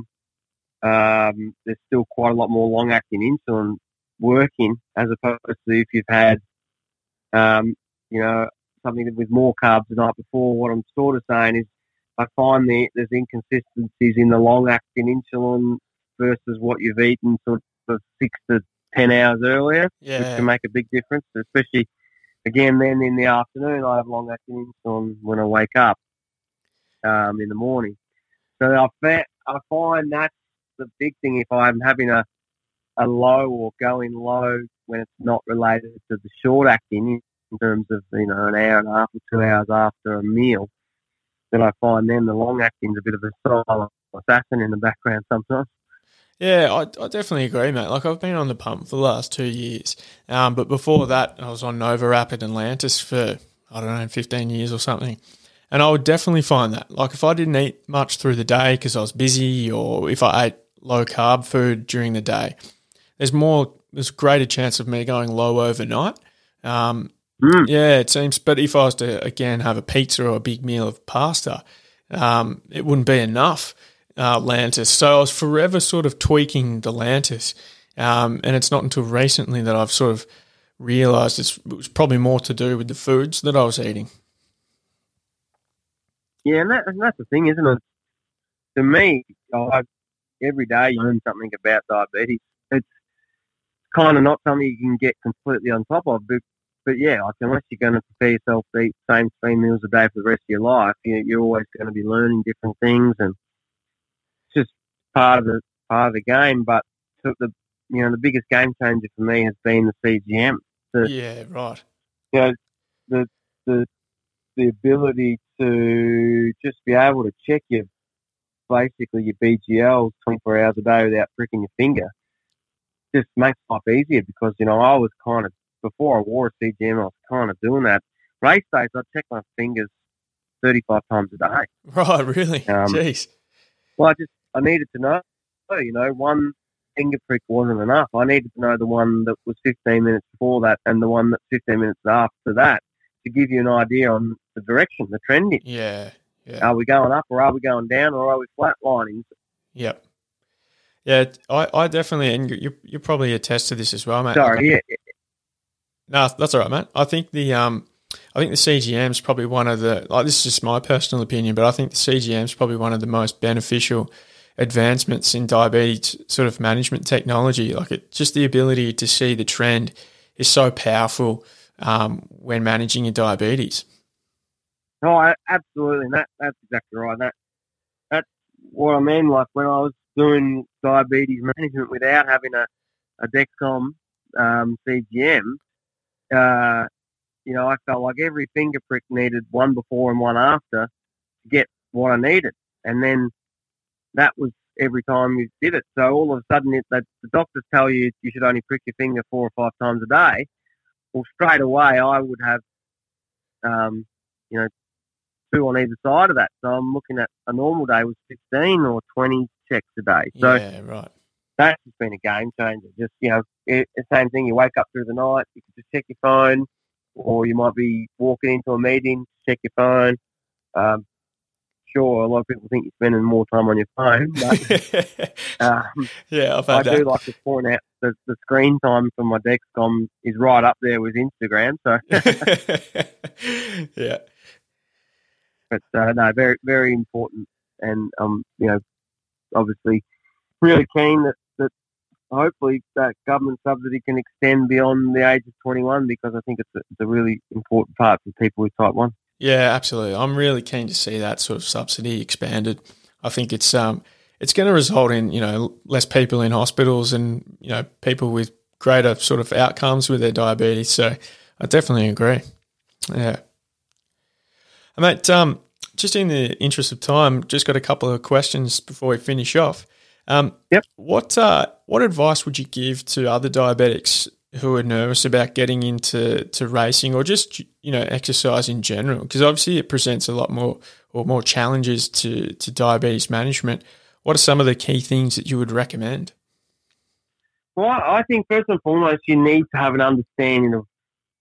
um, there's still quite a lot more long-acting insulin working as opposed to if you've had, um, you know, something with more carbs the night before. What I'm sort of saying is I find the, there's inconsistencies in the long-acting insulin versus what you've eaten sort of six to ten hours earlier, Yeah. which can make a big difference, especially, again, then in the afternoon I have long-acting insulin when I wake up um, in the morning. So I, fa- I find that's the big thing if I'm having a, a low or going low when it's not related to the short acting in terms of, you know, an hour and a half or two hours after a meal, then I find then the long acting is a bit of a silent assassin in the background sometimes. Yeah, I, I definitely agree, mate. Like I've been on the pump for the last two years, um, but before that, I was on Nova Rapid and Lantus for I don't know, fifteen years or something. And I would definitely find that, like if I didn't eat much through the day because I was busy, or if I ate low carb food during the day, there's more, there's a greater chance of me going low overnight. Um, Mm. Yeah, it seems. But if I was to again have a pizza or a big meal of pasta, um, it wouldn't be enough uh, Lantus. So I was forever sort of tweaking the Lantus, um, and it's not until recently that I've sort of realised it's, it was probably more to do with the foods that I was eating. Yeah, and, that, and that's the thing, isn't it? To me, I, every day you learn something about diabetes. It's kind of not something you can get completely on top of, but, but yeah, like unless you're going to prepare yourself to eat the same three meals a day for the rest of your life, you, you're always going to be learning different things, and it's just part of the part of the game. But to the you know the biggest game changer for me has been the C G M. The, Yeah, right. You know, the the the ability to just be able to check your basically your B G Ls twenty-four hours a day without pricking your finger just makes life easier because, you know, I was kind of, before I wore a C G M, I was kind of doing that. Race days, I'd check my fingers thirty-five times a day. Right, really? Um, Jeez. Well, I just, I needed to know, you know, one finger prick wasn't enough. I needed to know the one that was fifteen minutes before that and the one that's fifteen minutes after that to give you an idea on the direction, the trending. Yeah, yeah. Are we going up or are we going down or are we flatlining? Yep. Yeah, I, I definitely, and you you probably attest to this as well, mate. Sorry, Like, yeah. No, that's all right, mate. I think the um, I think the C G M is probably one of the like this is just my personal opinion, but I think the C G M is probably one of the most beneficial advancements in diabetes sort of management technology. Like it, just the ability to see the trend is so powerful um, when managing your diabetes. No, I, absolutely. And that, that's exactly right. That That's what I mean. Like when I was doing diabetes management without having a, a Dexcom um, C G M, uh, you know, I felt like every finger prick needed one before and one after to get what I needed. And then that was every time you did it. So all of a sudden, it, that the doctors tell you you should only prick your finger four or five times a day. Well, straight away, I would have, um, you know, two on either side of that. So I'm looking at a normal day was fifteen or twenty checks a day. So yeah, right. That's just been a game changer. Just, you know, it, the same thing. You wake up through the night, you can just check your phone, or you might be walking into a meeting, check your phone. Um, sure, a lot of people think you're spending more time on your phone, but um, yeah, I've had I that. do like to point out that the screen time for my Dexcom is right up there with Instagram. So, yeah, but uh, no, very very important, and um, you know, obviously, really keen that, that hopefully that government subsidy can extend beyond the age of twenty-one, because I think it's a, it's a really important part for people with type one. Yeah, absolutely. I'm really keen to see that sort of subsidy expanded. I think it's um it's going to result in, you know, less people in hospitals and, you know, people with greater sort of outcomes with their diabetes. So I definitely agree. Yeah. And mate, um, just in the interest of time, just got a couple of questions before we finish off. Um, yep. What uh, what advice would you give to other diabetics who are nervous about getting into to racing or just, you know, exercise in general? Because obviously it presents a lot more or more challenges to, to diabetes management. What are some of the key things that you would recommend? Well, I think first and foremost, you need to have an understanding of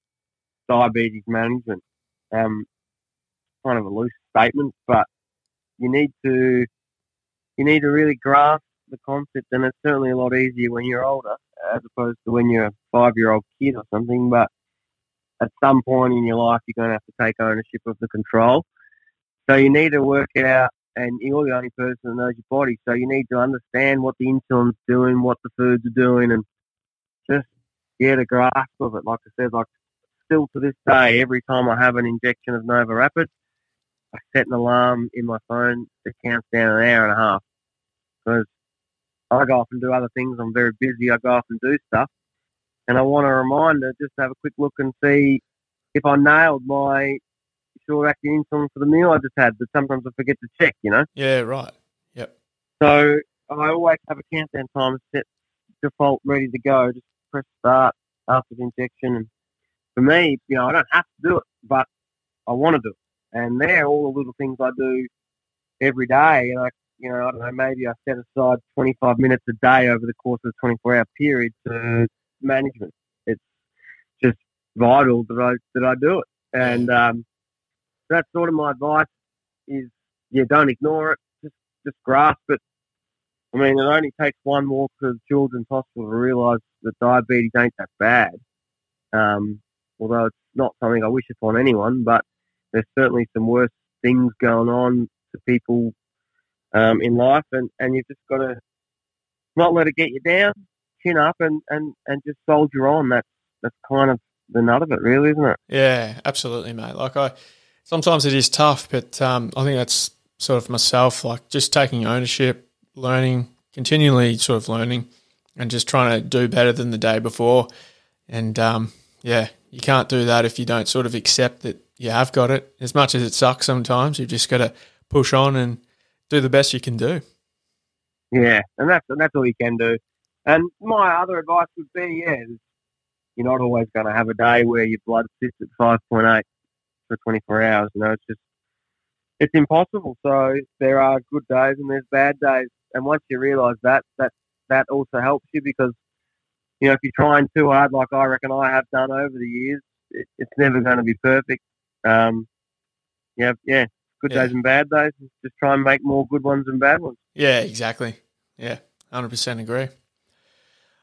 diabetes management. Um, kind of a loose statement, but you need to you need to really grasp the concept, and it's certainly a lot easier when you're older as opposed to when you're a five-year-old kid or something. But at some point in your life, you're going to have to take ownership of the control. So you need to work it out, and you're the only person that knows your body. So you need to understand what the insulin's doing, what the foods are doing, and just get a grasp of it. Like I said, like still to this day, every time I have an injection of Nova Rapid, I set an alarm in my phone that counts down an hour and a half, because I go off and do other things. I'm very busy. I go off and do stuff. And I want a reminder just to have a quick look and see if I nailed my short-acting insulin for the meal I just had. But sometimes I forget to check, you know? Yeah, right. Yep. So I always have a countdown time set, default, ready to go. Just press start after the injection. And for me, you know, I don't have to do it, but I want to do it. And they're all the little things I do every day. And I, you know, I don't know, maybe I set aside twenty-five minutes a day over the course of a twenty-four hour period to management. It's just vital that I that I do it. And um, that's sort of my advice is, yeah, don't ignore it. Just just grasp it. I mean, it only takes one walk to the Children's Hospital to realise that diabetes ain't that bad. Um, although it's not something I wish upon anyone, but there's certainly some worse things going on to people um, in life, and, and you've just got to not let it get you down, chin up, and, and, and just soldier on. That's that's kind of the nut of it, really, isn't it? Yeah, absolutely, mate. Like I, sometimes it is tough, but um, I think that's sort of myself, like just taking ownership, learning, continually sort of learning, and just trying to do better than the day before. And um, yeah, you can't do that if you don't sort of accept that you have got it. As much as it sucks sometimes, you've just got to push on and do the best you can do. Yeah, and that's and that's all you can do. And my other advice would be, yeah, you're not always going to have a day where your blood sits at five point eight for twenty-four hours. You know, it's just it's impossible. So there are good days and there's bad days. And once you realise that, that that also helps you, because you know if you're trying too hard, like I reckon I have done over the years, it, it's never going to be perfect. Um, yeah, yeah. Good Yeah. days and bad days. Just try and make more good ones and bad ones. Yeah, exactly. Yeah, one hundred percent agree.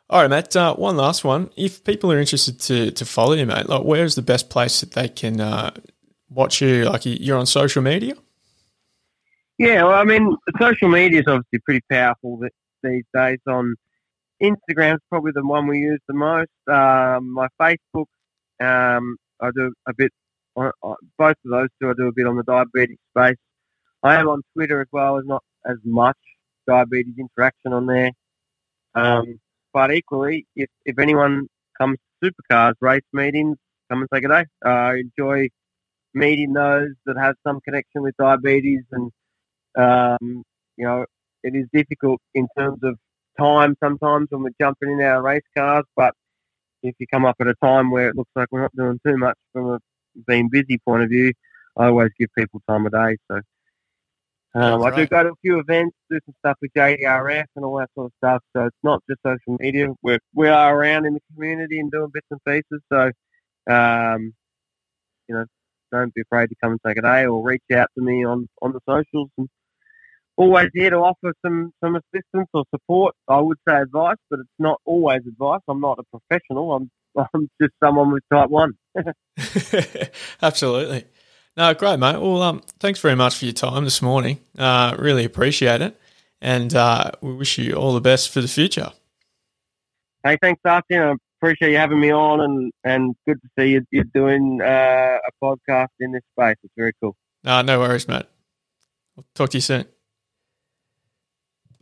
All right, Matt. Uh, one last one. If people are interested to to follow you, mate, like where's the best place that they can uh, watch you? Like you're on social media. Yeah, well, I mean, social media is obviously pretty powerful th- these days. On Instagram's probably the one we use the most. Um, my Facebook, um, I do a bit. On, on, both of those two, I do a bit on the diabetes space. I am on Twitter as well. There's not as much diabetes interaction on there. Um, but equally, if, if anyone comes to Supercars race meetings, come and say good day. Uh, I enjoy meeting those that have some connection with diabetes, and um, you know, it is difficult in terms of time sometimes when we're jumping in our race cars. But if you come up at a time where it looks like we're not doing too much from a being busy point of view, I always give people time of day. So um, I do go to a few events, do some stuff with J D R F and all that sort of stuff. So it's not just social media. We're, we are around in the community and doing bits and pieces. So, um, you know, don't be afraid to come and say good day or reach out to me on, on the socials. And always here to offer some, some assistance or support. I would say advice, but it's not always advice. I'm not a professional. I'm I'm just someone with type one. Absolutely. No, great, mate. Well, um, thanks very much for your time this morning. Uh, really appreciate it. And uh, we wish you all the best for the future. Hey, thanks, Dustin. I appreciate you having me on, and, and good to see you, you're doing uh, a podcast in this space. It's very cool. Uh, no worries, mate. We'll talk to you soon.